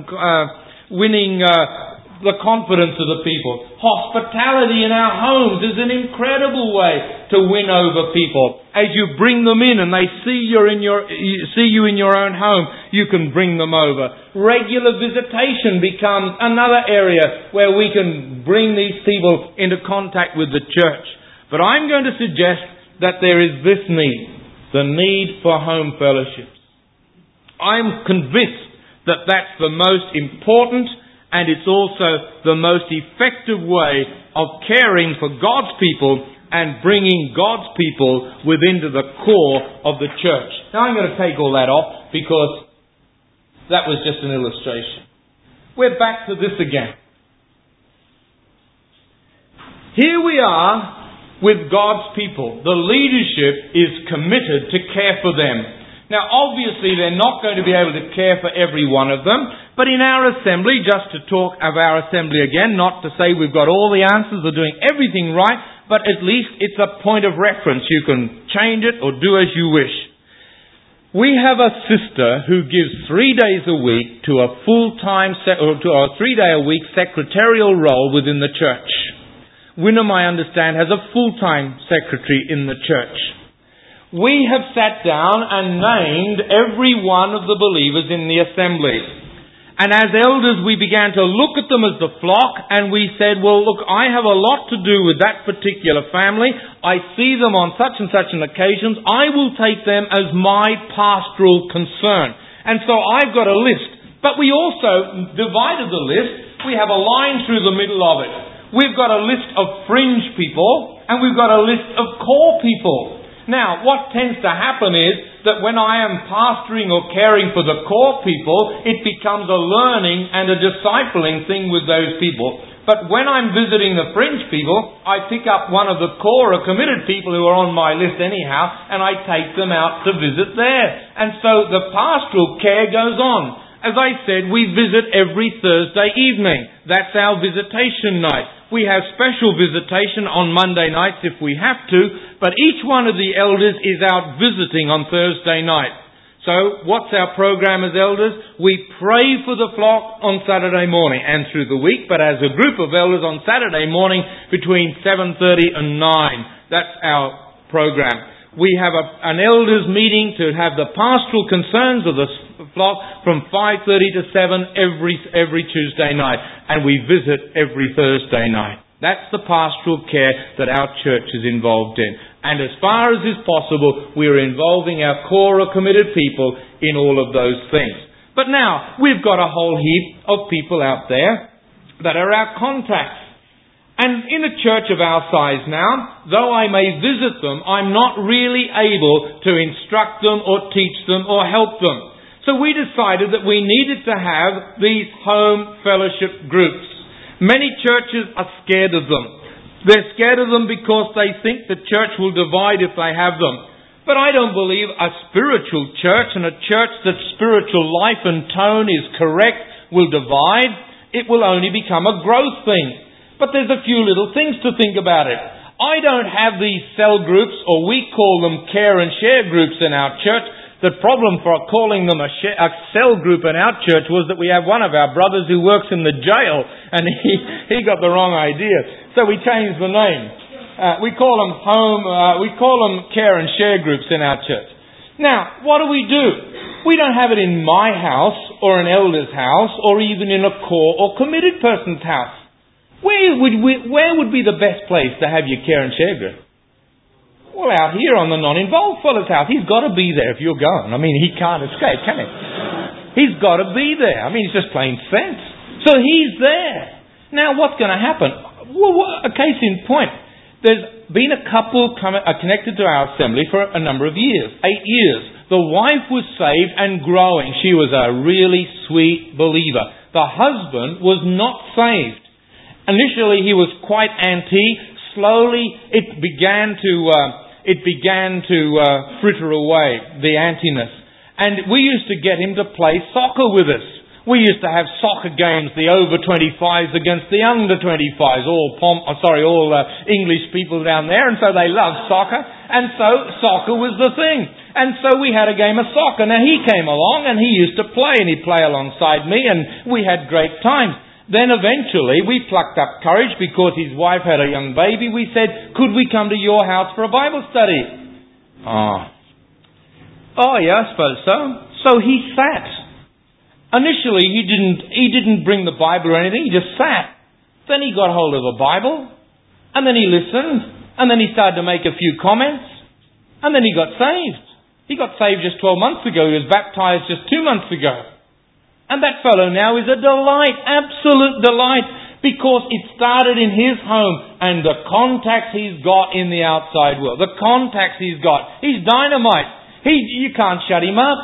the confidence of the people. Hospitality in our homes is an incredible way to win over people. As you bring them in and they see you in your own home, you can bring them over. Regular visitation becomes another area where we can bring these people into contact with the church. But I'm going to suggest that there is this need, the need for home fellowships. I'm convinced that that's the most important, and it's also the most effective way of caring for God's people and bringing God's people within to the core of the church. Now I'm going to take all that off because that was just an illustration. We're back to this again. Here we are with God's people. The leadership is committed to care for them. Now, obviously, they're not going to be able to care for every one of them, but in our assembly, just to talk of our assembly again, not to say we've got all the answers or doing everything right, but at least it's a point of reference. You can change it or do as you wish. We have a sister who gives 3 days a week to a full-time, or to a 3-day-a-week secretarial role within the church. Wynnum, I understand, has a full-time secretary in the church. We have sat down and named every one of the believers in the assembly. And as elders, we began to look at them as the flock, and we said, well, look, I have a lot to do with that particular family. I see them on such and such an occasions. I will take them as my pastoral concern. And so I've got a list. But we also divided the list. We have a line through the middle of it. We've got a list of fringe people, and we've got a list of core people. Now, what tends to happen is that when I am pastoring or caring for the core people, it becomes a learning and a discipling thing with those people. But when I'm visiting the fringe people, I pick up one of the core or committed people who are on my list anyhow, and I take them out to visit there. And so the pastoral care goes on. As I said, we visit every Thursday evening. That's our visitation night. We have special visitation on Monday nights if we have to, but each one of the elders is out visiting on Thursday night. So, what's our program as elders? We pray for the flock on Saturday morning and through the week, but as a group of elders on Saturday morning between 7:30 and 9. That's our program. We have an elders meeting to have the pastoral concerns of the flock from 5:30 to 7 every Tuesday night. And we visit every Thursday night. That's the pastoral care that our church is involved in. And as far as is possible, we are involving our core of committed people in all of those things. But now, we've got a whole heap of people out there that are our contacts. And in a church of our size now, though I may visit them, I'm not really able to instruct them or teach them or help them. So we decided that we needed to have these home fellowship groups. Many churches are scared of them. They're scared of them because they think the church will divide if they have them. But I don't believe a spiritual church and a church that's spiritual life and tone is correct will divide. It will only become a growth thing. But there's a few little things to think about it. I don't have these cell groups, or we call them care and share groups in our church. The problem for calling them a cell group in our church was that we have one of our brothers who works in the jail, and he got the wrong idea. So we changed the name. We call them care and share groups in our church. Now, what do? We don't have it in my house, or an elder's house, or even in a core or committed person's house. Where would be the best place to have your care and share group? Well, out here on the non-involved fellow's house. He's got to be there if you're going. I mean, he can't escape, can he? He's got to be there. I mean, it's just plain sense. So he's there. Now, what's going to happen? Well, a case in point. There's been a couple connected to our assembly for a number of years, 8 years. The wife was saved and growing. She was a really sweet believer. The husband was not saved. Initially, he was quite anti. Slowly, it began to fritter away, the antiness. And we used to get him to play soccer with us. We used to have soccer games, the over 25s against the under 25s, all English people down there, and so they loved soccer. And so soccer was the thing. And so we had a game of soccer. Now he came along and he used to play, and he'd play alongside me, and we had great times. Then eventually we plucked up courage because his wife had a young baby. We said, could we come to your house for a Bible study? Oh yeah, I suppose so. So he sat. Initially he didn't bring the Bible or anything, he just sat. Then he got hold of a Bible, and then he listened, and then he started to make a few comments, and then he got saved. He got saved just 12 months ago. He was baptized just 2 months ago. And that fellow now is a delight, absolute delight, because it started in his home and the contacts he's got in the outside world. The contacts he's got. He's dynamite. You can't shut him up.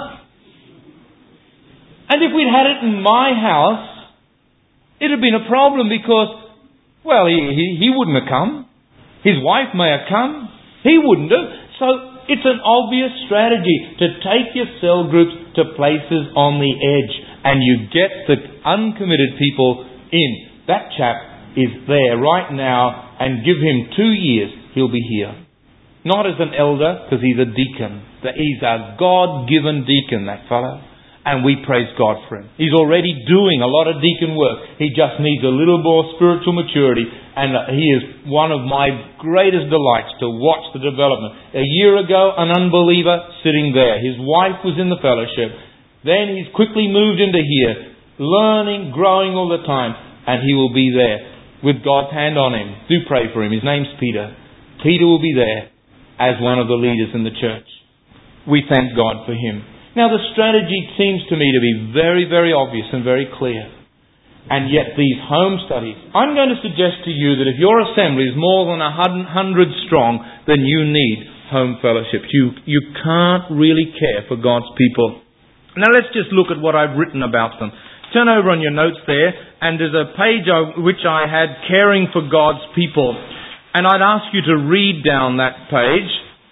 And if we'd had it in my house, it'd have been a problem because, well, he wouldn't have come. His wife may have come. He wouldn't have. So it's an obvious strategy to take your cell groups to places on the edge. And you get the uncommitted people in. That chap is there right now, and give him 2 years, he'll be here. Not as an elder, because he's a deacon. He's a God-given deacon, that fellow. And we praise God for him. He's already doing a lot of deacon work. He just needs a little more spiritual maturity. And he is one of my greatest delights to watch the development. A year ago, an unbeliever sitting there. His wife was in the fellowship. Then he's quickly moved into here, learning, growing all the time, and he will be there with God's hand on him. Do pray for him. His name's Peter. Peter will be there as one of the leaders in the church. We thank God for him. Now the strategy seems to me to be very, very obvious and very clear. And yet these home studies, I'm going to suggest to you that if your assembly is more than 100 strong, then you need home fellowships. You can't really care for God's people. Now let's just look at what I've written about them. Turn over on your notes there, and there's a page which I had, Caring for God's People. And I'd ask you to read down that page.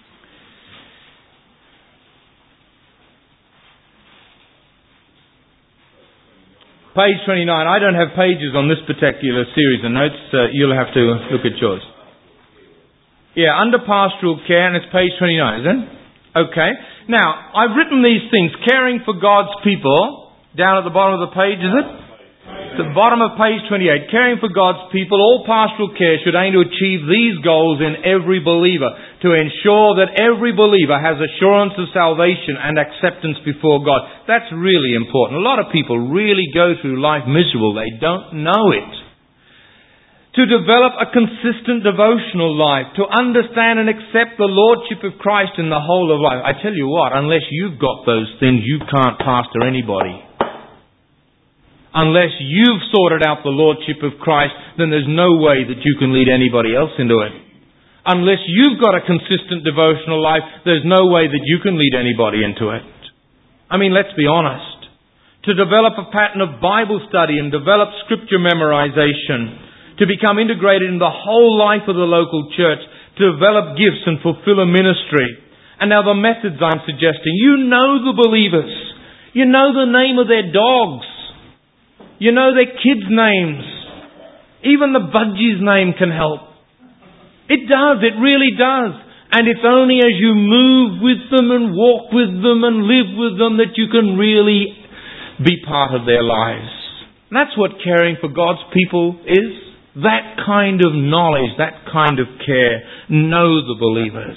Page 29. I don't have pages on this particular series of notes. You'll have to look at yours. Yeah, under pastoral care, and it's page 29, isn't it? Okay. Now, I've written these things, caring for God's people, down at the bottom of the page, is it? The bottom of page 28, caring for God's people, all pastoral care should aim to achieve these goals in every believer, to ensure that every believer has assurance of salvation and acceptance before God. That's really important. A lot of people really go through life miserable. They don't know it. To develop a consistent devotional life, to understand and accept the Lordship of Christ in the whole of life. I tell you what, unless you've got those things, you can't pastor anybody. Unless you've sorted out the Lordship of Christ, then there's no way that you can lead anybody else into it. Unless you've got a consistent devotional life, there's no way that you can lead anybody into it. I mean, let's be honest. To develop a pattern of Bible study and develop scripture memorization, to become integrated in the whole life of the local church, to develop gifts and fulfill a ministry. And now the methods I'm suggesting, you know the believers. You know the name of their dogs. You know their kids' names. Even the budgie's name can help. It does, it really does. And it's only as you move with them and walk with them and live with them that you can really be part of their lives. And that's what caring for God's people is. That kind of knowledge, that kind of care. Know the believers.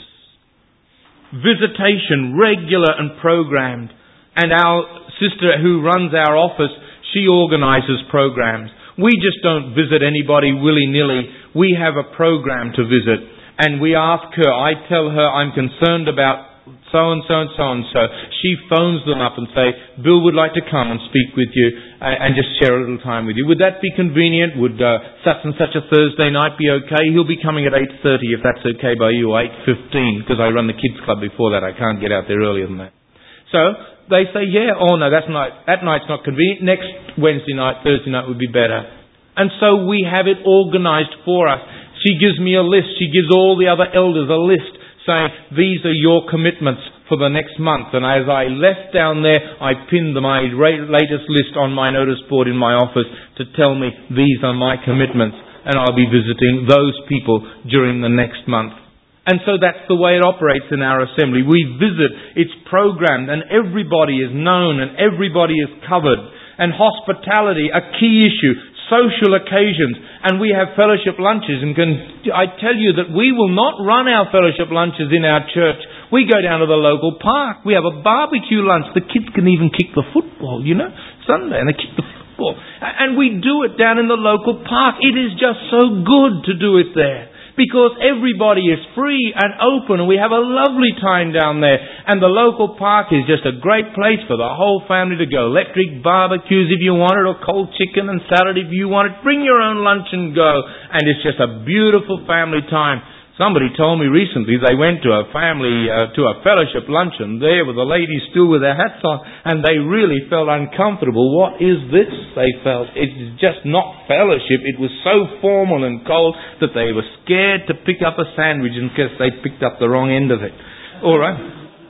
Visitation, regular and programmed. And our sister who runs our office, she organises programs. We just don't visit anybody willy-nilly. We have a program to visit. And we ask her, I tell her I'm concerned about so-and-so and so-and-so. She phones them up and say, Bill would like to come and speak with you and just share a little time with you. Would that be convenient? Would such and such a Thursday night be okay? He'll be coming at 8:30 if that's okay by you, or 8:15, because I run the kids club before that. I can't get out there earlier than that. So they say, yeah, oh no, that night's not convenient. Next Wednesday night, Thursday night would be better. And so we have it organised for us. She gives me a list. She gives all the other elders a list saying, these are your commitments for the next month. And as I left down there, I pinned my latest list on my notice board in my office to tell me these are my commitments. And I'll be visiting those people during the next month. And so that's the way it operates in our assembly. We visit, it's programmed, and everybody is known and everybody is covered. And hospitality, a key issue, social occasions, and we have fellowship lunches. And I tell you that we will not run our fellowship lunches in our church. We go down to the local park. We have a barbecue lunch. The kids can even kick the football, Sunday, and they kick the football. And we do it down in the local park. It is just so good to do it there. Because everybody is free and open and we have a lovely time down there. And the local park is just a great place for the whole family to go. Electric barbecues if you want it, or cold chicken and salad if you want it. Bring your own lunch and go. And it's just a beautiful family time. Somebody told me recently they went to a fellowship luncheon there with the ladies still with their hats on, and they really felt uncomfortable. What is this? They felt. It's just not fellowship. It was so formal and cold that they were scared to pick up a sandwich in case they picked up the wrong end of it. All right.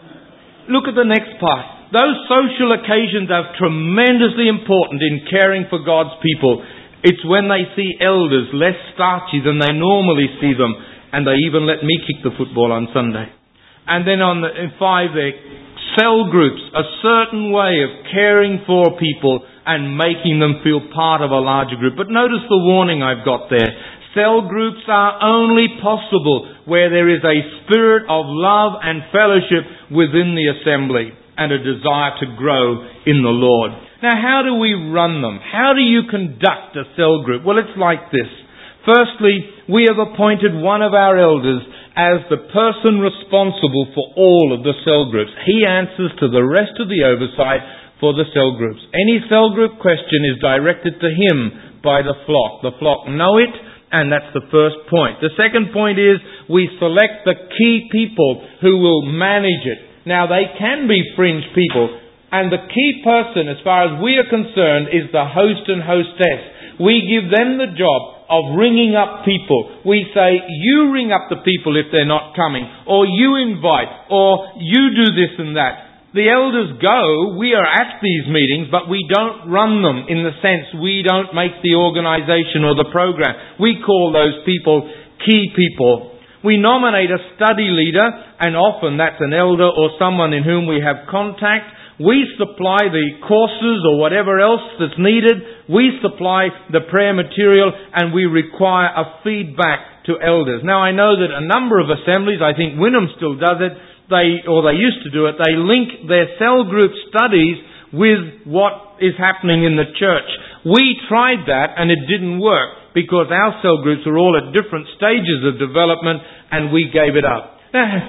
Look at the next part. Those social occasions are tremendously important in caring for God's people. It's when they see elders less starchy than they normally see them. And they even let me kick the football on Sunday. And then in 5 there, cell groups, a certain way of caring for people and making them feel part of a larger group. But notice the warning I've got there. Cell groups are only possible where there is a spirit of love and fellowship within the assembly and a desire to grow in the Lord. Now, how do we run them? How do you conduct a cell group? Well, it's like this. Firstly, we have appointed one of our elders as the person responsible for all of the cell groups. He answers to the rest of the oversight for the cell groups. Any cell group question is directed to him by the flock. The flock know it, and that's the first point. The second point is we select the key people who will manage it. Now, they can be fringe people, and the key person, as far as we are concerned, is the host and hostess. We give them the job of ringing up people. We say, you ring up the people if they're not coming, or you invite, or you do this and that. The elders go, we are at these meetings, but we don't run them in the sense we don't make the organisation or the program. We call those people key people. We nominate a study leader, and often that's an elder or someone in whom we have contact. We supply the courses or whatever else that's needed. We supply the prayer material, and we require a feedback to elders. Now, I know that a number of assemblies, I think Wynnum still does it, they used to do it, they link their cell group studies with what is happening in the church. We tried that, and it didn't work, because our cell groups were all at different stages of development, and we gave it up.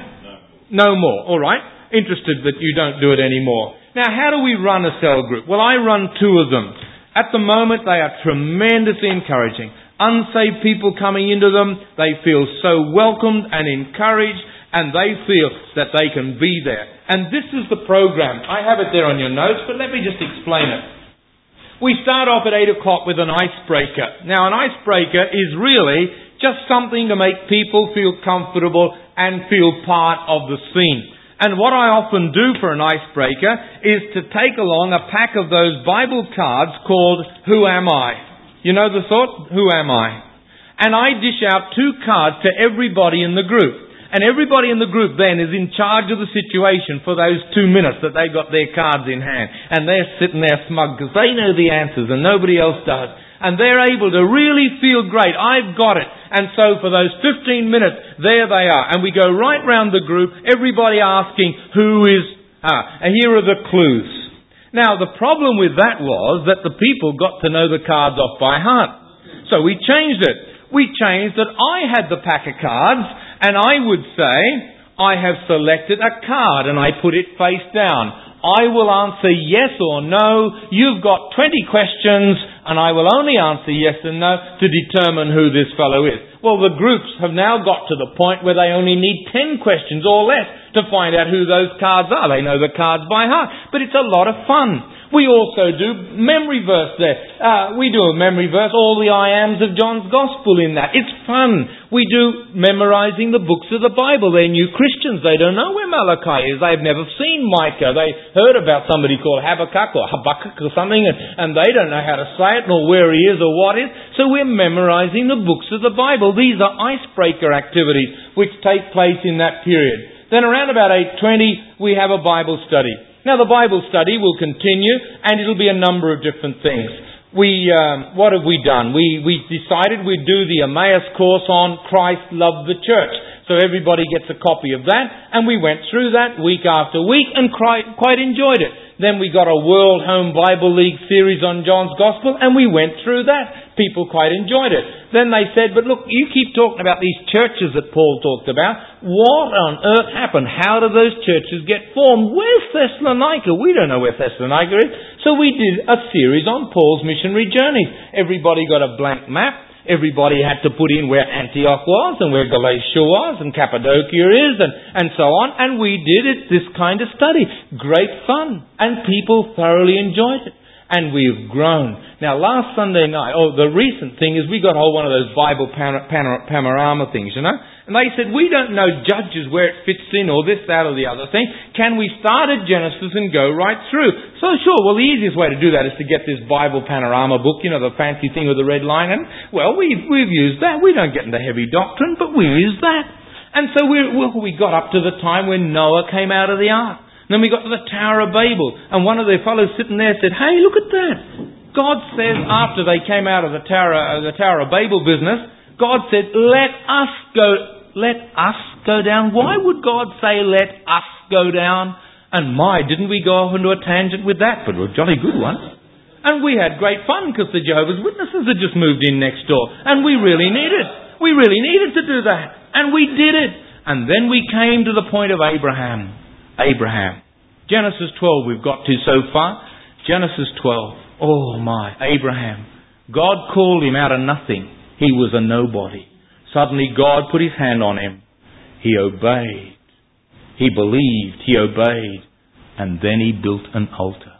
No more. All right. Interested that you don't do it anymore. Now, how do we run a cell group? Well, I run 2 of them. At the moment, they are tremendously encouraging. Unsaved people coming into them, they feel so welcomed and encouraged, and they feel that they can be there. And this is the program. I have it there on your notes, but let me just explain it. We start off at 8 o'clock with an icebreaker. Now, an icebreaker is really just something to make people feel comfortable and feel part of the scene. And what I often do for an icebreaker is to take along a pack of those Bible cards called Who Am I? You know the thought? Who am I? And I dish out 2 cards to everybody in the group. And everybody in the group then is in charge of the situation for those 2 minutes that they got their cards in hand. And they're sitting there smug because they know the answers and nobody else does. And they're able to really feel great. I've got it. And so for those 15 minutes, there they are. And we go right round the group, everybody asking, who is... and here are the clues. Now, the problem with that was that the people got to know the cards off by heart. So we changed it. We changed that I had the pack of cards, and I would say, I have selected a card, and I put it face down. I will answer yes or no. You've got 20 questions, and I will only answer yes and no to determine who this fellow is. Well, the groups have now got to the point where they only need 10 questions or less to find out who those cards are. They know the cards by heart. But it's a lot of fun. We also do memory verse there. We do a memory verse, all the I ams of John's Gospel in that. It's fun. We do memorizing the books of the Bible. They're new Christians. They don't know where Malachi is. They've never seen Micah. They heard about somebody called Habakkuk or Habakkuk or something, and they don't know how to say it nor where he is or what is. So we're memorizing the books of the Bible. These are icebreaker activities which take place in that period. Then around about 8:20, we have a Bible study. Now, the Bible study will continue, and it'll be a number of different things. What have we done? We decided we'd do the Emmaus course on Christ Loved the Church. So everybody gets a copy of that, and we went through that week after week and quite enjoyed it. Then we got a World Home Bible League series on John's Gospel, and we went through that. People quite enjoyed it. Then they said, but look, you keep talking about these churches that Paul talked about. What on earth happened? How do those churches get formed? Where's Thessalonica? We don't know where Thessalonica is. So we did a series on Paul's missionary journeys. Everybody got a blank map. Everybody had to put in where Antioch was and where Galatia was and Cappadocia is and so on. And we did this kind of study. Great fun. And people thoroughly enjoyed it. And we've grown. Now, last Sunday night, the recent thing is we got hold of one of those Bible panorama things, you know. And they said, we don't know Judges where it fits in or this, that or the other thing. Can we start at Genesis and go right through? So sure, well the easiest way to do that is to get this Bible panorama book, you know, the fancy thing with the red line. And well, we've used that. We don't get into heavy doctrine, but we use that. And so we got up to the time when Noah came out of the ark. Then we got to the Tower of Babel, and one of the fellows sitting there said, hey, look at that. God says, after they came out of the Tower of Babel business, God said, let us go down. Why would God say, let us go down? And didn't we go off into a tangent with that? But a jolly good one. And we had great fun because the Jehovah's Witnesses had just moved in next door. And we really needed to do that. And we did it. And then we came to the point of Abraham. Genesis 12 we've got to so far. Genesis 12. Oh my, Abraham. God called him out of nothing. He was a nobody. Suddenly God put his hand on him. He obeyed. He believed. He obeyed. And then he built an altar.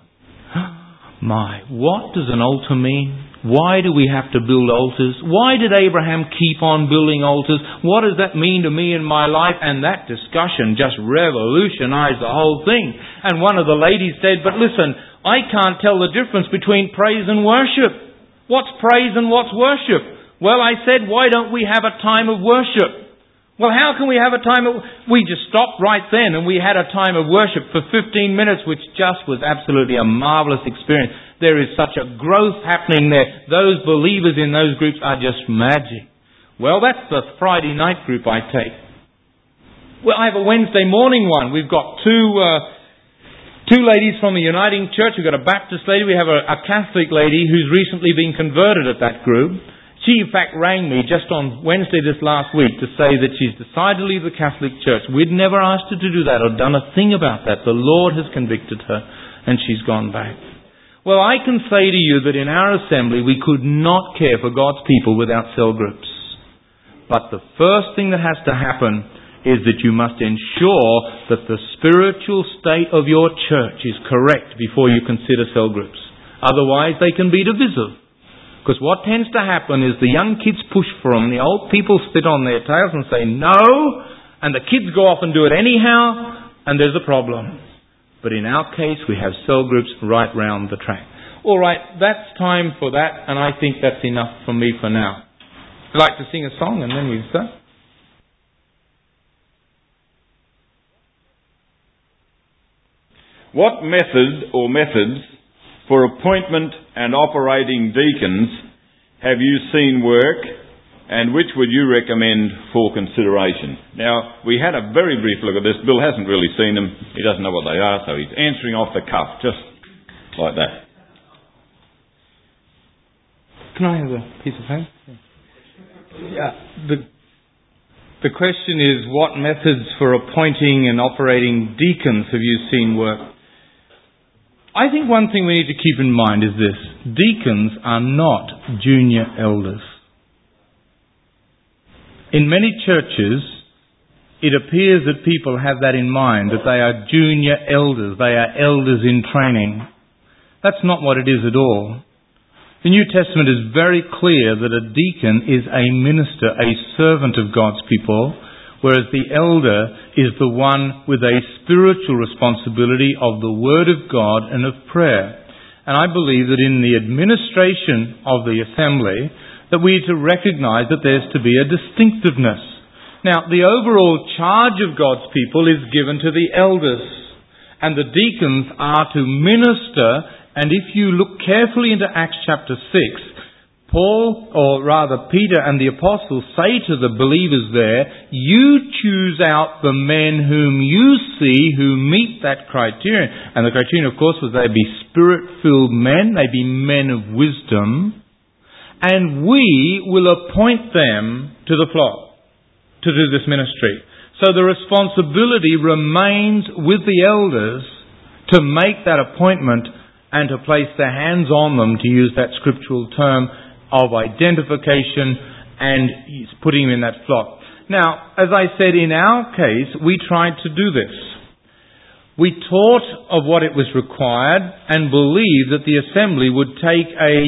My, what does an altar mean? Why do we have to build altars? Why did Abraham keep on building altars? What does that mean to me in my life? And that discussion just revolutionized the whole thing. And one of the ladies said, but listen, I can't tell the difference between praise and worship. What's praise and what's worship? Well, I said, why don't we have a time of worship? Well, how can we have a time we just stopped right then and we had a time of worship for 15 minutes, which just was absolutely a marvellous experience. There is such a growth happening there. Those believers in those groups are just magic. Well, that's the Friday night group I take. Well, I have a Wednesday morning one. We've got two ladies from the Uniting Church. We've got a Baptist lady. We have a Catholic lady who's recently been converted at that group. She, in fact, rang me just on Wednesday this last week to say that she's decided to leave the Catholic Church. We'd never asked her to do that or done a thing about that. The Lord has convicted her and she's gone back. Well, I can say to you that in our assembly we could not care for God's people without cell groups. But the first thing that has to happen is that you must ensure that the spiritual state of your church is correct before you consider cell groups. Otherwise they can be divisive. Because what tends to happen is the young kids push for them, the old people sit on their tails and say no, and the kids go off and do it anyhow, and there's a problem. But in our case, we have cell groups right round the track. All right, that's time for that, and I think that's enough for me for now. I'd like to sing a song and then we start. What method or methods for appointment and operating deacons have you seen work, and which would you recommend for consideration? Now, we had a very brief look at this. Bill hasn't really seen them. He doesn't know what they are, so he's answering off the cuff, just like that. Can I have a piece of paper? Yeah. The question is, what methods for appointing and operating deacons have you seen work? I think one thing we need to keep in mind is this. Deacons are not junior elders. In many churches, it appears that people have that in mind, that they are junior elders. They are elders in training. That's not what it is at all. The New Testament is very clear that a deacon is a minister, a servant of God's people, whereas the elder is the one with a spiritual responsibility of the Word of God and of prayer. And I believe that in the administration of the assembly, that we need to recognise that there's to be a distinctiveness. Now, the overall charge of God's people is given to the elders, and the deacons are to minister. And if you look carefully into Acts chapter 6, Paul, or rather Peter and the apostles say to the believers there, you choose out the men whom you see who meet that criterion. And the criterion, of course, was they be spirit-filled men, they be men of wisdom, and we will appoint them to the flock to do this ministry. So the responsibility remains with the elders to make that appointment and to place their hands on them, to use that scriptural term, of identification and putting him in that flock. Now, as I said, in our case, we tried to do this. We taught of what it was required and believed that the assembly would take a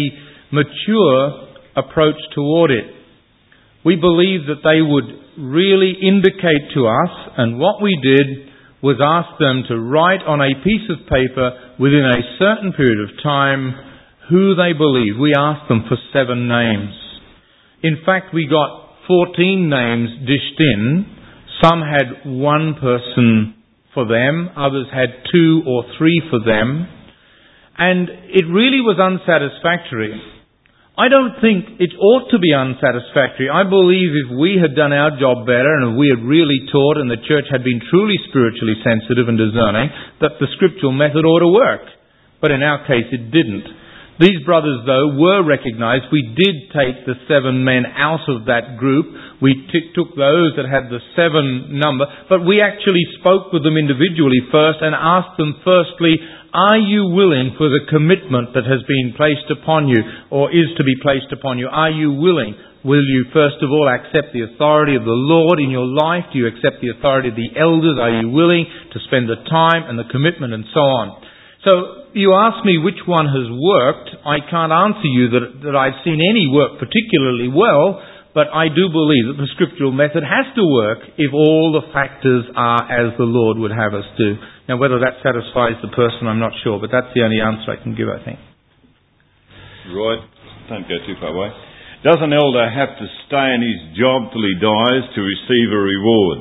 mature approach toward it. We believed that they would really indicate to us, and what we did was ask them to write on a piece of paper within a certain period of time who they believe. We asked them for 7 names. In fact, we got 14 names dished in. Some had 1 person for them. Others had 2 or 3 for them. And it really was unsatisfactory. I don't think it ought to be unsatisfactory. I believe if we had done our job better and if we had really taught and the church had been truly spiritually sensitive and discerning, that the scriptural method ought to work. But in our case, it didn't. These brothers, though, were recognised. We did take the 7 men out of that group. We took those that had the 7 number. But we actually spoke with them individually first and asked them firstly, are you willing for the commitment that has been placed upon you or is to be placed upon you? Are you willing? Will you first of all accept the authority of the Lord in your life? Do you accept the authority of the elders? Are you willing to spend the time and the commitment and so on? So you ask me which one has worked. I can't answer you that I've seen any work particularly well, but I do believe that the scriptural method has to work if all the factors are as the Lord would have us do. Now, whether that satisfies the person, I'm not sure, but that's the only answer I can give, I think. Right. Don't go too far away. Does an elder have to stay in his job till he dies to receive a reward?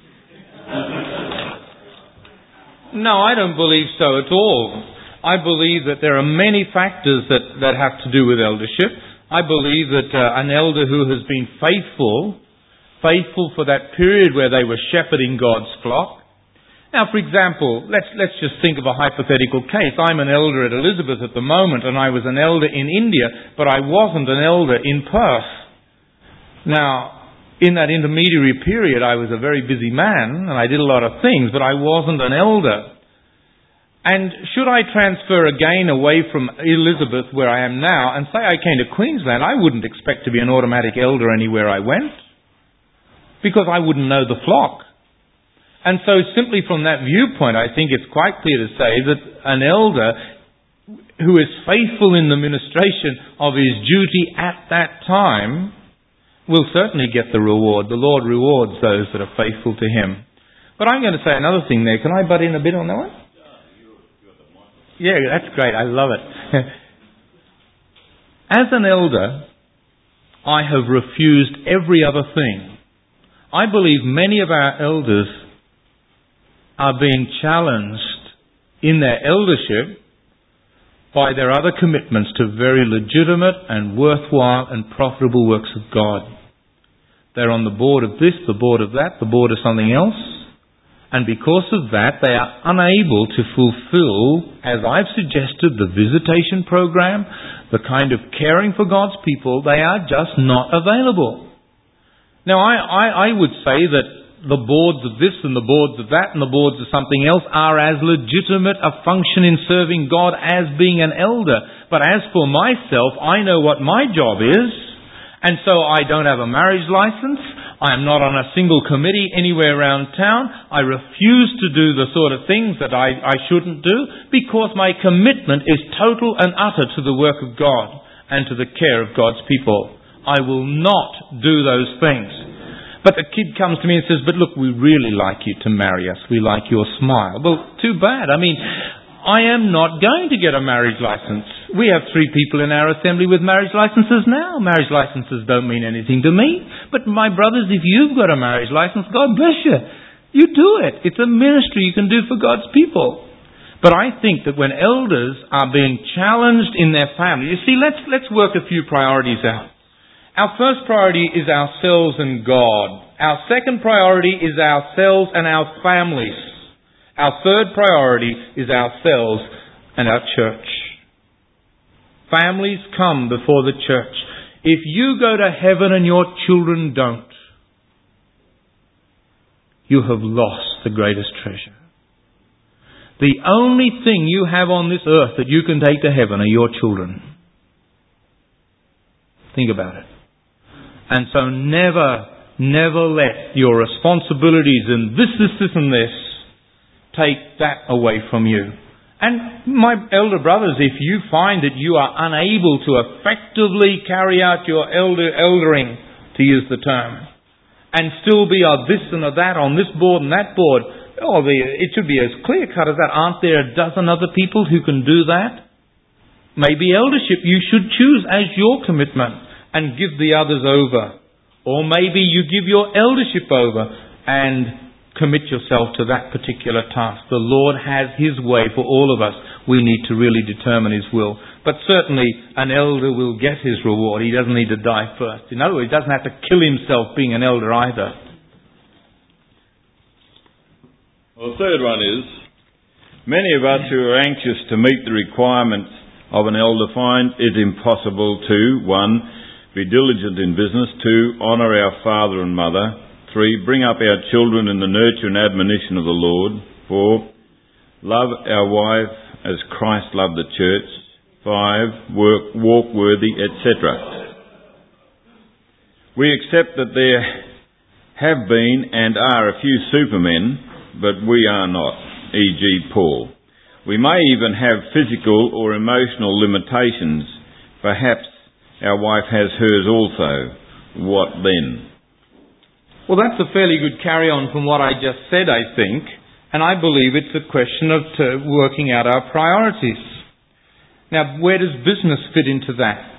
No, I don't believe so at all. I believe that there are many factors that have to do with eldership. I believe that an elder who has been faithful for that period where they were shepherding God's flock. Now, for example, let's just think of a hypothetical case. I'm an elder at Elizabeth at the moment, and I was an elder in India, but I wasn't an elder in Perth. Now, in that intermediary period, I was a very busy man, and I did a lot of things, but I wasn't an elder. And should I transfer again away from Elizabeth, where I am now, and say I came to Queensland, I wouldn't expect to be an automatic elder anywhere I went, because I wouldn't know the flock. And so simply from that viewpoint, I think it's quite clear to say that an elder who is faithful in the ministration of his duty at that time will certainly get the reward. The Lord rewards those that are faithful to Him. But I'm going to say another thing there. Can I butt in a bit on that one? Yeah, that's great. I love it. As an elder, I have refused every other thing. I believe many of our elders are being challenged in their eldership by their other commitments to very legitimate and worthwhile and profitable works of God. They're on the board of this, the board of that, the board of something else, and because of that they are unable to fulfill, as I've suggested, the visitation program, the kind of caring for God's people. They are just not available. Now I would say that the boards of this and the boards of that and the boards of something else are as legitimate a function in serving God as being an elder. But as for myself, I know what my job is, and so I don't have a marriage license. I am not on a single committee anywhere around town. I refuse to do the sort of things that I shouldn't do, because my commitment is total and utter to the work of God and to the care of God's people. I will not do those things. But the kid comes to me and says, but look, we really like you to marry us. We like your smile. Well, too bad. I mean, I am not going to get a marriage license. We have 3 people in our assembly with marriage licenses now. Marriage licenses don't mean anything to me. But my brothers, if you've got a marriage license, God bless you. You do it. It's a ministry you can do for God's people. But I think that when elders are being challenged in their family, you see, let's work a few priorities out. Our first priority is ourselves and God. Our second priority is ourselves and our families. Our third priority is ourselves and our church. Families come before the church. If you go to heaven and your children don't, you have lost the greatest treasure. The only thing you have on this earth that you can take to heaven are your children. Think about it. And so never let your responsibilities in this and this take that away from you. And my elder brothers, if you find that you are unable to effectively carry out your eldering, to use the term, and still be a this and a that on this board and that board, it should be as clear cut as that. Aren't there a dozen other people who can do that? Maybe eldership you should choose as your commitment and give the others over. Or maybe you give your eldership over and commit yourself to that particular task. The Lord has His way for all of us. We need to really determine His will. But certainly an elder will get his reward. He doesn't need to die first. In other words, he doesn't have to kill himself being an elder either. Well, the third one is, many of us who are anxious to meet the requirements of an elder find it impossible to, 1, be diligent in business, 2, honour our father and mother, 3, bring up our children in the nurture and admonition of the Lord, 4, love our wife as Christ loved the church, 5, walk worthy, etc. We accept that there have been and are a few supermen, but we are not, e.g. Paul. We may even have physical or emotional limitations. Perhaps our wife has hers also. What then? Well, that's a fairly good carry-on from what I just said, I think. And I believe it's a question of working out our priorities. Now, where does business fit into that?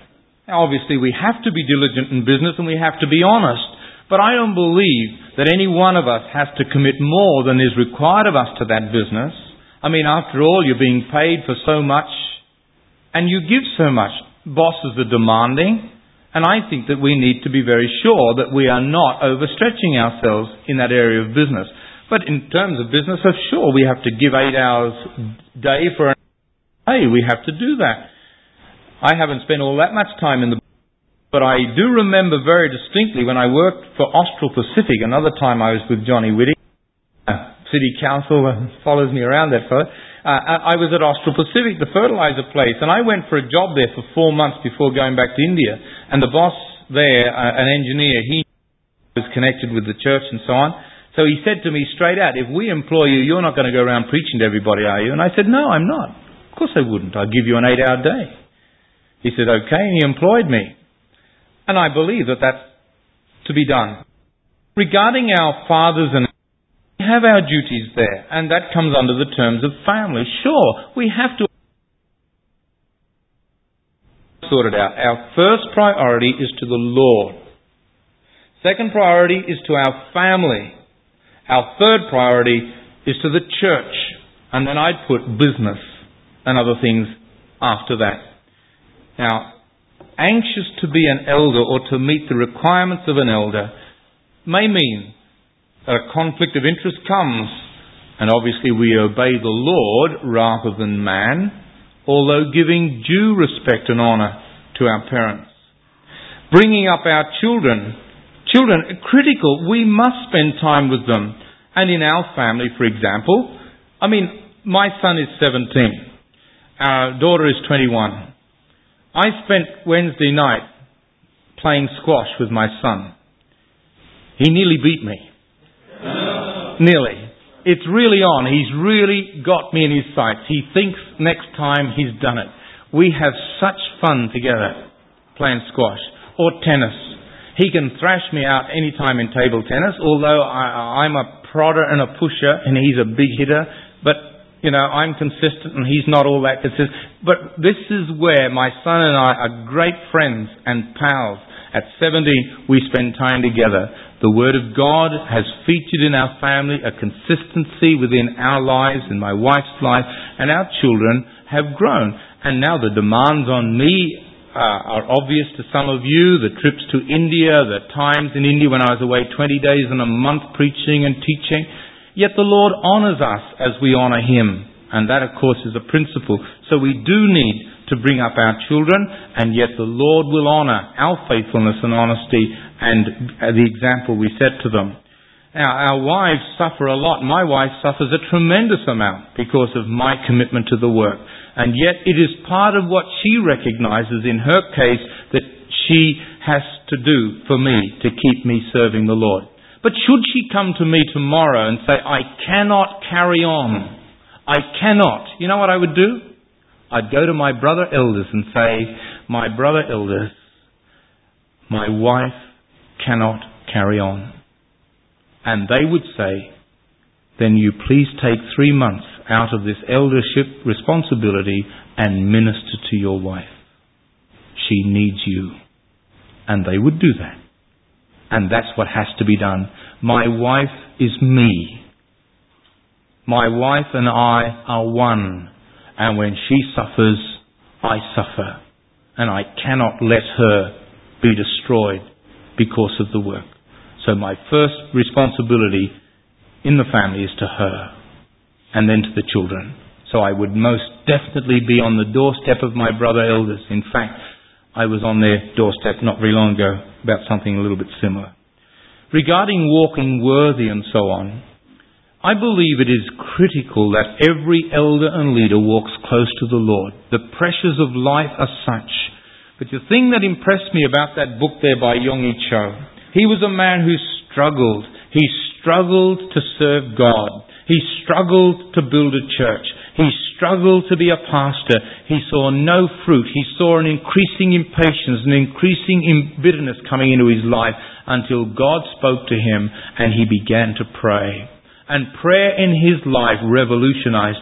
Now, obviously, we have to be diligent in business and we have to be honest. But I don't believe that any one of us has to commit more than is required of us to that business. I mean, after all, you're being paid for so much and you give so much. Bosses are demanding, and I think that we need to be very sure that we are not overstretching ourselves in that area of business. But in terms of business, sure, we have to give 8 hours a day for an day. We have to do that. I haven't spent all that much time in the... But I do remember very distinctly when I worked for Austral Pacific, another time I was with Johnny Whitty, City Council follows me around, that fellow. I was at Austral Pacific, the fertilizer place, and I went for a job there for 4 months before going back to India. And the boss there, an engineer, he was connected with the church and so on. So he said to me straight out, if we employ you, you're not going to go around preaching to everybody, are you? And I said, no, I'm not. Of course I wouldn't. I'd give you an 8-hour day. He said, okay, and he employed me. And I believe that that's to be done. Regarding our fathers, and we have our duties there, and that comes under the terms of family. Sure, we have to sort it out. Our first priority is to the Lord. Second priority is to our family. Our third priority is to the church. And then I'd put business and other things after that. Now, anxious to be an elder or to meet the requirements of an elder may mean that a conflict of interest comes, and obviously we obey the Lord rather than man, although giving due respect and honour to our parents. Bringing up our children are critical. We must spend time with them. And in our family, for example, I mean, my son is 17. Our daughter is 21. I spent Wednesday night playing squash with my son. He nearly beat me. Nearly. It's really on. He's really got me in his sights. He thinks next time he's done it. We have such fun together playing squash or tennis. He can thrash me out any time in table tennis, although I'm a prodder and a pusher and he's a big hitter. But I'm consistent and he's not all that consistent. But this is where my son and I are great friends and pals. At 70, we spend time together. The Word of God has featured in our family a consistency within our lives, in my wife's life, and our children have grown. And now the demands on me are obvious to some of you. The trips to India, the times in India when I was away 20 days in a month preaching and teaching. Yet the Lord honours us as we honour Him. And that, of course, is a principle. So we do need to bring up our children, and yet the Lord will honour our faithfulness and honesty and the example we set to them. Now, our wives suffer a lot. My wife suffers a tremendous amount because of my commitment to the work. And yet it is part of what she recognises in her case that she has to do for me to keep me serving the Lord. But should she come to me tomorrow and say, I cannot carry on, I cannot, you know what I would do? I'd go to my brother elders and say, my brother elders, my wife cannot carry on. And they would say, then you please take 3 months out of this eldership responsibility and minister to your wife. She needs you. And they would do that. And that's what has to be done. My wife is me. My wife and I are one. And when she suffers, I suffer. And I cannot let her be destroyed because of the work. So my first responsibility in the family is to her. And then to the children. So I would most definitely be on the doorstep of my brother elders. In fact, I was on their doorstep not very long ago about something a little bit similar. Regarding walking worthy and so on, I believe it is critical that every elder and leader walks close to the Lord. The pressures of life are such. But the thing that impressed me about that book there by Yonggi Cho, he was a man who struggled. He struggled to serve God. He struggled to build a church. He struggled to be a pastor. He saw no fruit. He saw an increasing impatience, an increasing bitterness coming into his life until God spoke to him and he began to pray. And prayer in his life revolutionized it.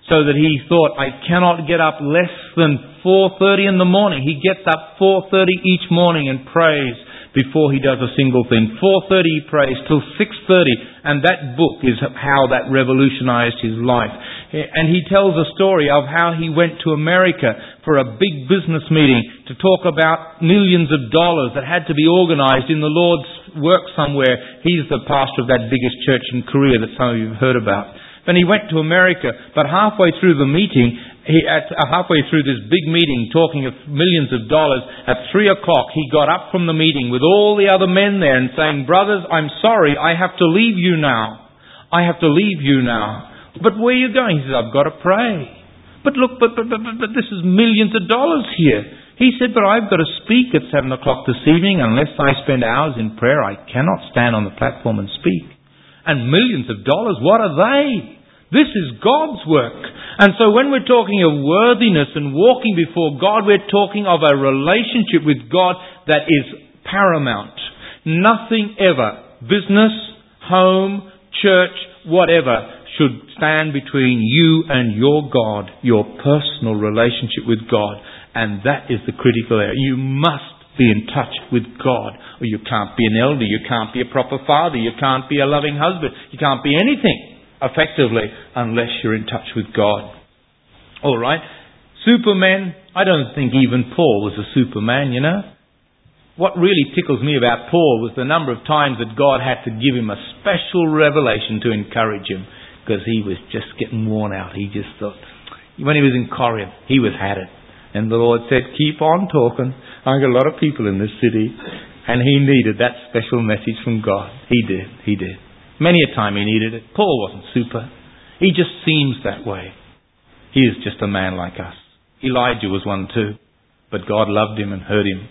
so that he thought, I cannot get up less than 4:30 in the morning. He gets up 4:30 each morning and prays before he does a single thing. 4:30 he prays till 6:30, and that book is how that revolutionized his life. And he tells a story of how he went to America for a big business meeting to talk about millions of dollars that had to be organized in the Lord's work somewhere. He's the pastor of that biggest church in Korea that some of you have heard about. And he went to America, but halfway through the meeting, halfway through this big meeting talking of millions of dollars, at 3 o'clock he got up from the meeting with all the other men there and saying, brothers, I'm sorry, I have to leave you now. I have to leave you now. But where are you going? He says, I've got to pray. But look, but this is millions of dollars here. He said, but I've got to speak at 7 o'clock this evening. Unless I spend hours in prayer, I cannot stand on the platform and speak. And millions of dollars, what are they? This is God's work. And so when we're talking of worthiness and walking before God, we're talking of a relationship with God that is paramount. Nothing ever, business, home, church, whatever, should stand between you and your God, your personal relationship with God. And that is the critical area. You must be in touch with God, or you can't be an elder, you can't be a proper father, you can't be a loving husband, you can't be anything effectively unless you're in touch with God. All right. Superman, I don't think even Paul was a superman, you know. What really tickles me about Paul was the number of times that God had to give him a special revelation to encourage him, because he was just getting worn out. He just thought, when he was in Corinth, he was had it. And the Lord said, keep on talking. I've got a lot of people in this city. And he needed that special message from God. He did. Many a time he needed it. Paul wasn't super. He just seems that way. He is just a man like us. Elijah was one too. But God loved him and heard him.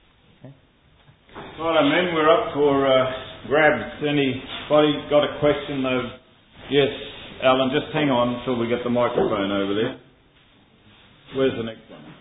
Right, men, we're up for grabs. Anybody got a question though? Yes, Alan, just hang on until we get the microphone over there. Where's the next one?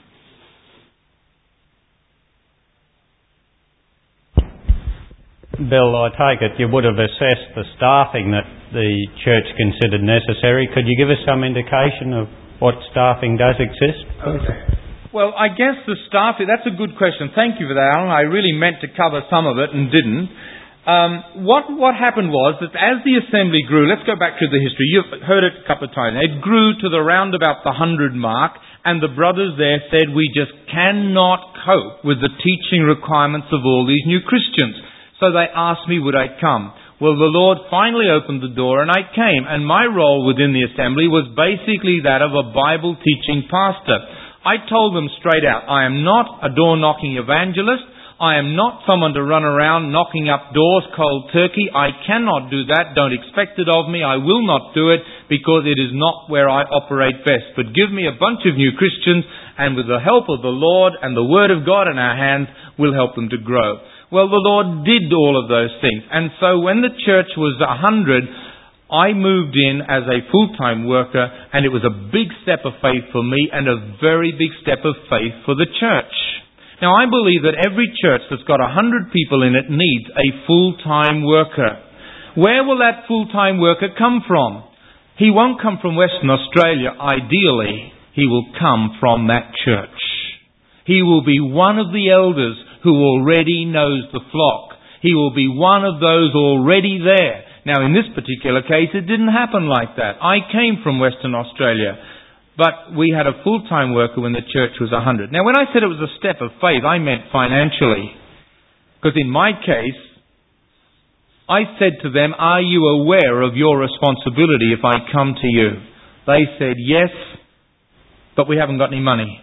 Bill, I take it you would have assessed the staffing that the church considered necessary. Could you give us some indication of what staffing does exist? Okay. Well, I guess the staffing, that's a good question. Thank you for that, Alan. I really meant to cover some of it and didn't. What happened was that as the assembly grew, let's go back to the history. You've heard it a couple of times. It grew to the round about the 100 mark, and the brothers there said, we just cannot cope with the teaching requirements of all these new Christians. So they asked me, would I come? Well, the Lord finally opened the door and I came. And my role within the assembly was basically that of a Bible teaching pastor. I told them straight out, I am not a door-knocking evangelist. I am not someone to run around knocking up doors cold turkey. I cannot do that. Don't expect it of me. I will not do it because it is not where I operate best. But give me a bunch of new Christians, and with the help of the Lord and the Word of God in our hands, we'll help them to grow. Well, the Lord did all of those things. And so when the church was 100, I moved in as a full-time worker, and it was a big step of faith for me and a very big step of faith for the church. Now, I believe that every church that's got 100 people in it needs a full-time worker. Where will that full-time worker come from? He won't come from Western Australia. Ideally, he will come from that church. He will be one of the elders who already knows the flock. He will be one of those already there. Now, in this particular case, it didn't happen like that. I came from Western Australia, but we had a full-time worker when the church was 100. Now, when I said it was a step of faith, I meant financially. Because in my case, I said to them, are you aware of your responsibility if I come to you? They said, yes, but we haven't got any money.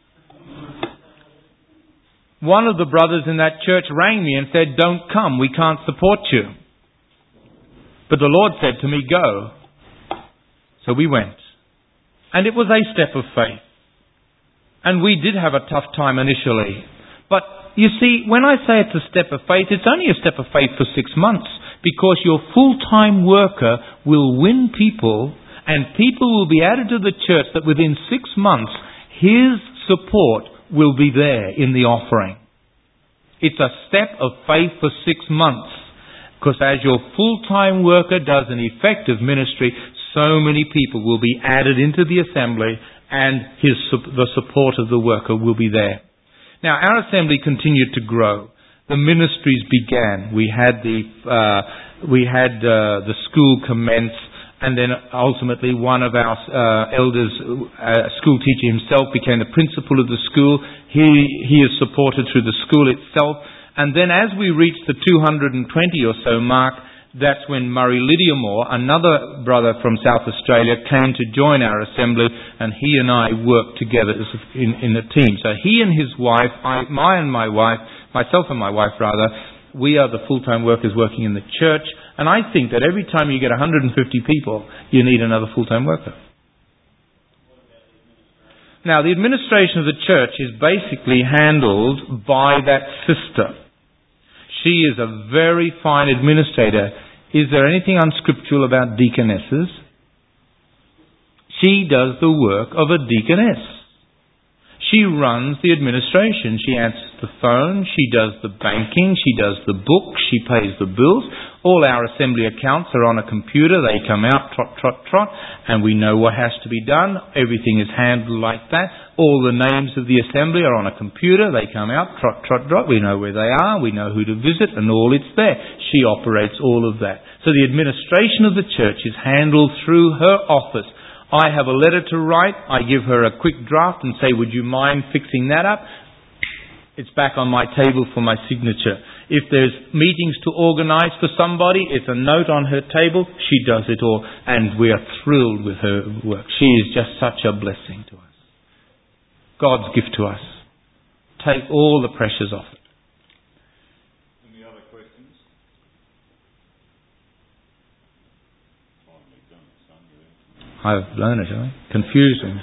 One of the brothers in that church rang me and said, don't come, we can't support you. But the Lord said to me, go. So we went. And it was a step of faith. And we did have a tough time initially. But you see, when I say it's a step of faith, it's only a step of faith for 6 months. Because your full-time worker will win people, and people will be added to the church that within 6 months, his support will be there in the offering. It's a step of faith for 6 months. Because as your full-time worker does an effective ministry, so many people will be added into the assembly, and the support of the worker will be there. Now, our assembly continued to grow. The ministries began. We had the school commence, and then ultimately one of our elders, a school teacher himself, became the principal of the school. He is supported through the school itself. And then as we reached the 220 or so mark, that's when Murray Lydiamore, another brother from South Australia, came to join our assembly, and he and I worked together in a team. So he and his wife, myself and my wife, we are the full-time workers working in the church, and I think that every time you get 150 people, you need another full-time worker. Now, the administration of the church is basically handled by that sister. She is a very fine administrator. Is there anything unscriptural about deaconesses? She does the work of a deaconess. She runs the administration. She answers the phone. She does the banking. She does the books. She pays the bills. All our assembly accounts are on a computer. They come out, trot, trot, trot, and we know what has to be done. Everything is handled like that. All the names of the assembly are on a computer. They come out, trot, trot, trot. We know where they are. We know who to visit, and all it's there. She operates all of that. So the administration of the church is handled through her office. I have a letter to write. I give her a quick draft and say, would you mind fixing that up? It's back on my table for my signature. If there's meetings to organise for somebody, it's a note on her table. She does it all, and we are thrilled with her work. She is just such a blessing to us. God's gift to us. Take all the pressures off it. Any other questions? I've blown it, haven't I? Confusing.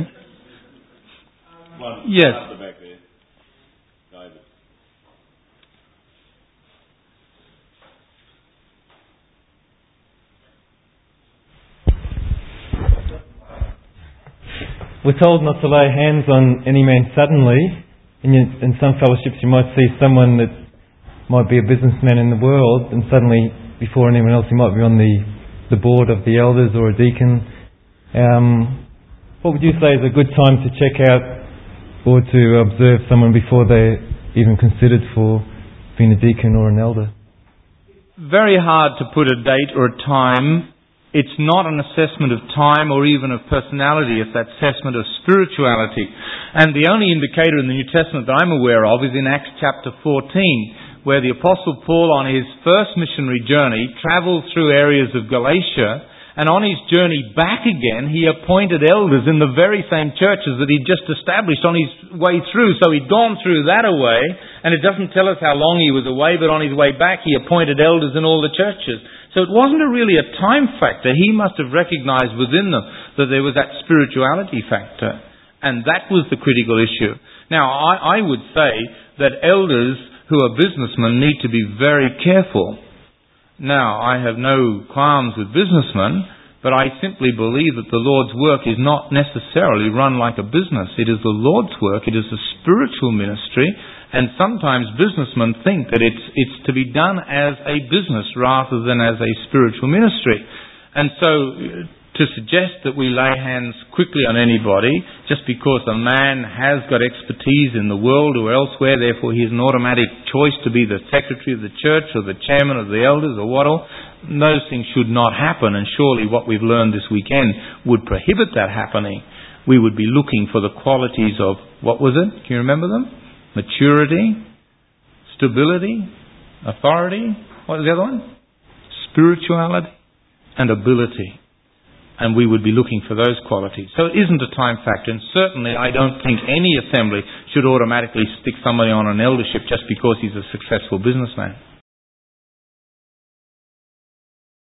Yes. At the back there. David. We're told not to lay hands on any man suddenly. In some fellowships you might see someone that might be a businessman in the world, and suddenly, before anyone else, he might be on the board of the elders or a deacon. What would you say is a good time to check out or to observe someone before they're even considered for being a deacon or an elder? Very hard to put a date or a time. It's not an assessment of time or even of personality. It's that assessment of spirituality. And the only indicator in the New Testament that I'm aware of is in Acts chapter 14, where the Apostle Paul, on his first missionary journey, travelled through areas of Galatia, and on his journey back again, he appointed elders in the very same churches that he'd just established on his way through. So he'd gone through that away, and it doesn't tell us how long he was away, but on his way back he appointed elders in all the churches. So it wasn't really a time factor. He must have recognised within them that there was that spirituality factor. And that was the critical issue. Now, I would say that elders who are businessmen need to be very careful. Now, I have no qualms with businessmen, but I simply believe that the Lord's work is not necessarily run like a business. It is the Lord's work. It is a spiritual ministry. And sometimes businessmen think that it's to be done as a business rather than as a spiritual ministry. And so to suggest that we lay hands quickly on anybody just because a man has got expertise in the world or elsewhere, therefore he has an automatic choice to be the secretary of the church or the chairman of the elders or what all, those things should not happen. And surely what we've learned this weekend would prohibit that happening. We would be looking for the qualities of, what was it? Can you remember them? Maturity, stability, authority. What was the other one? Spirituality and ability. And we would be looking for those qualities. So it isn't a time factor. And certainly I don't think any assembly should automatically stick somebody on an eldership just because he's a successful businessman.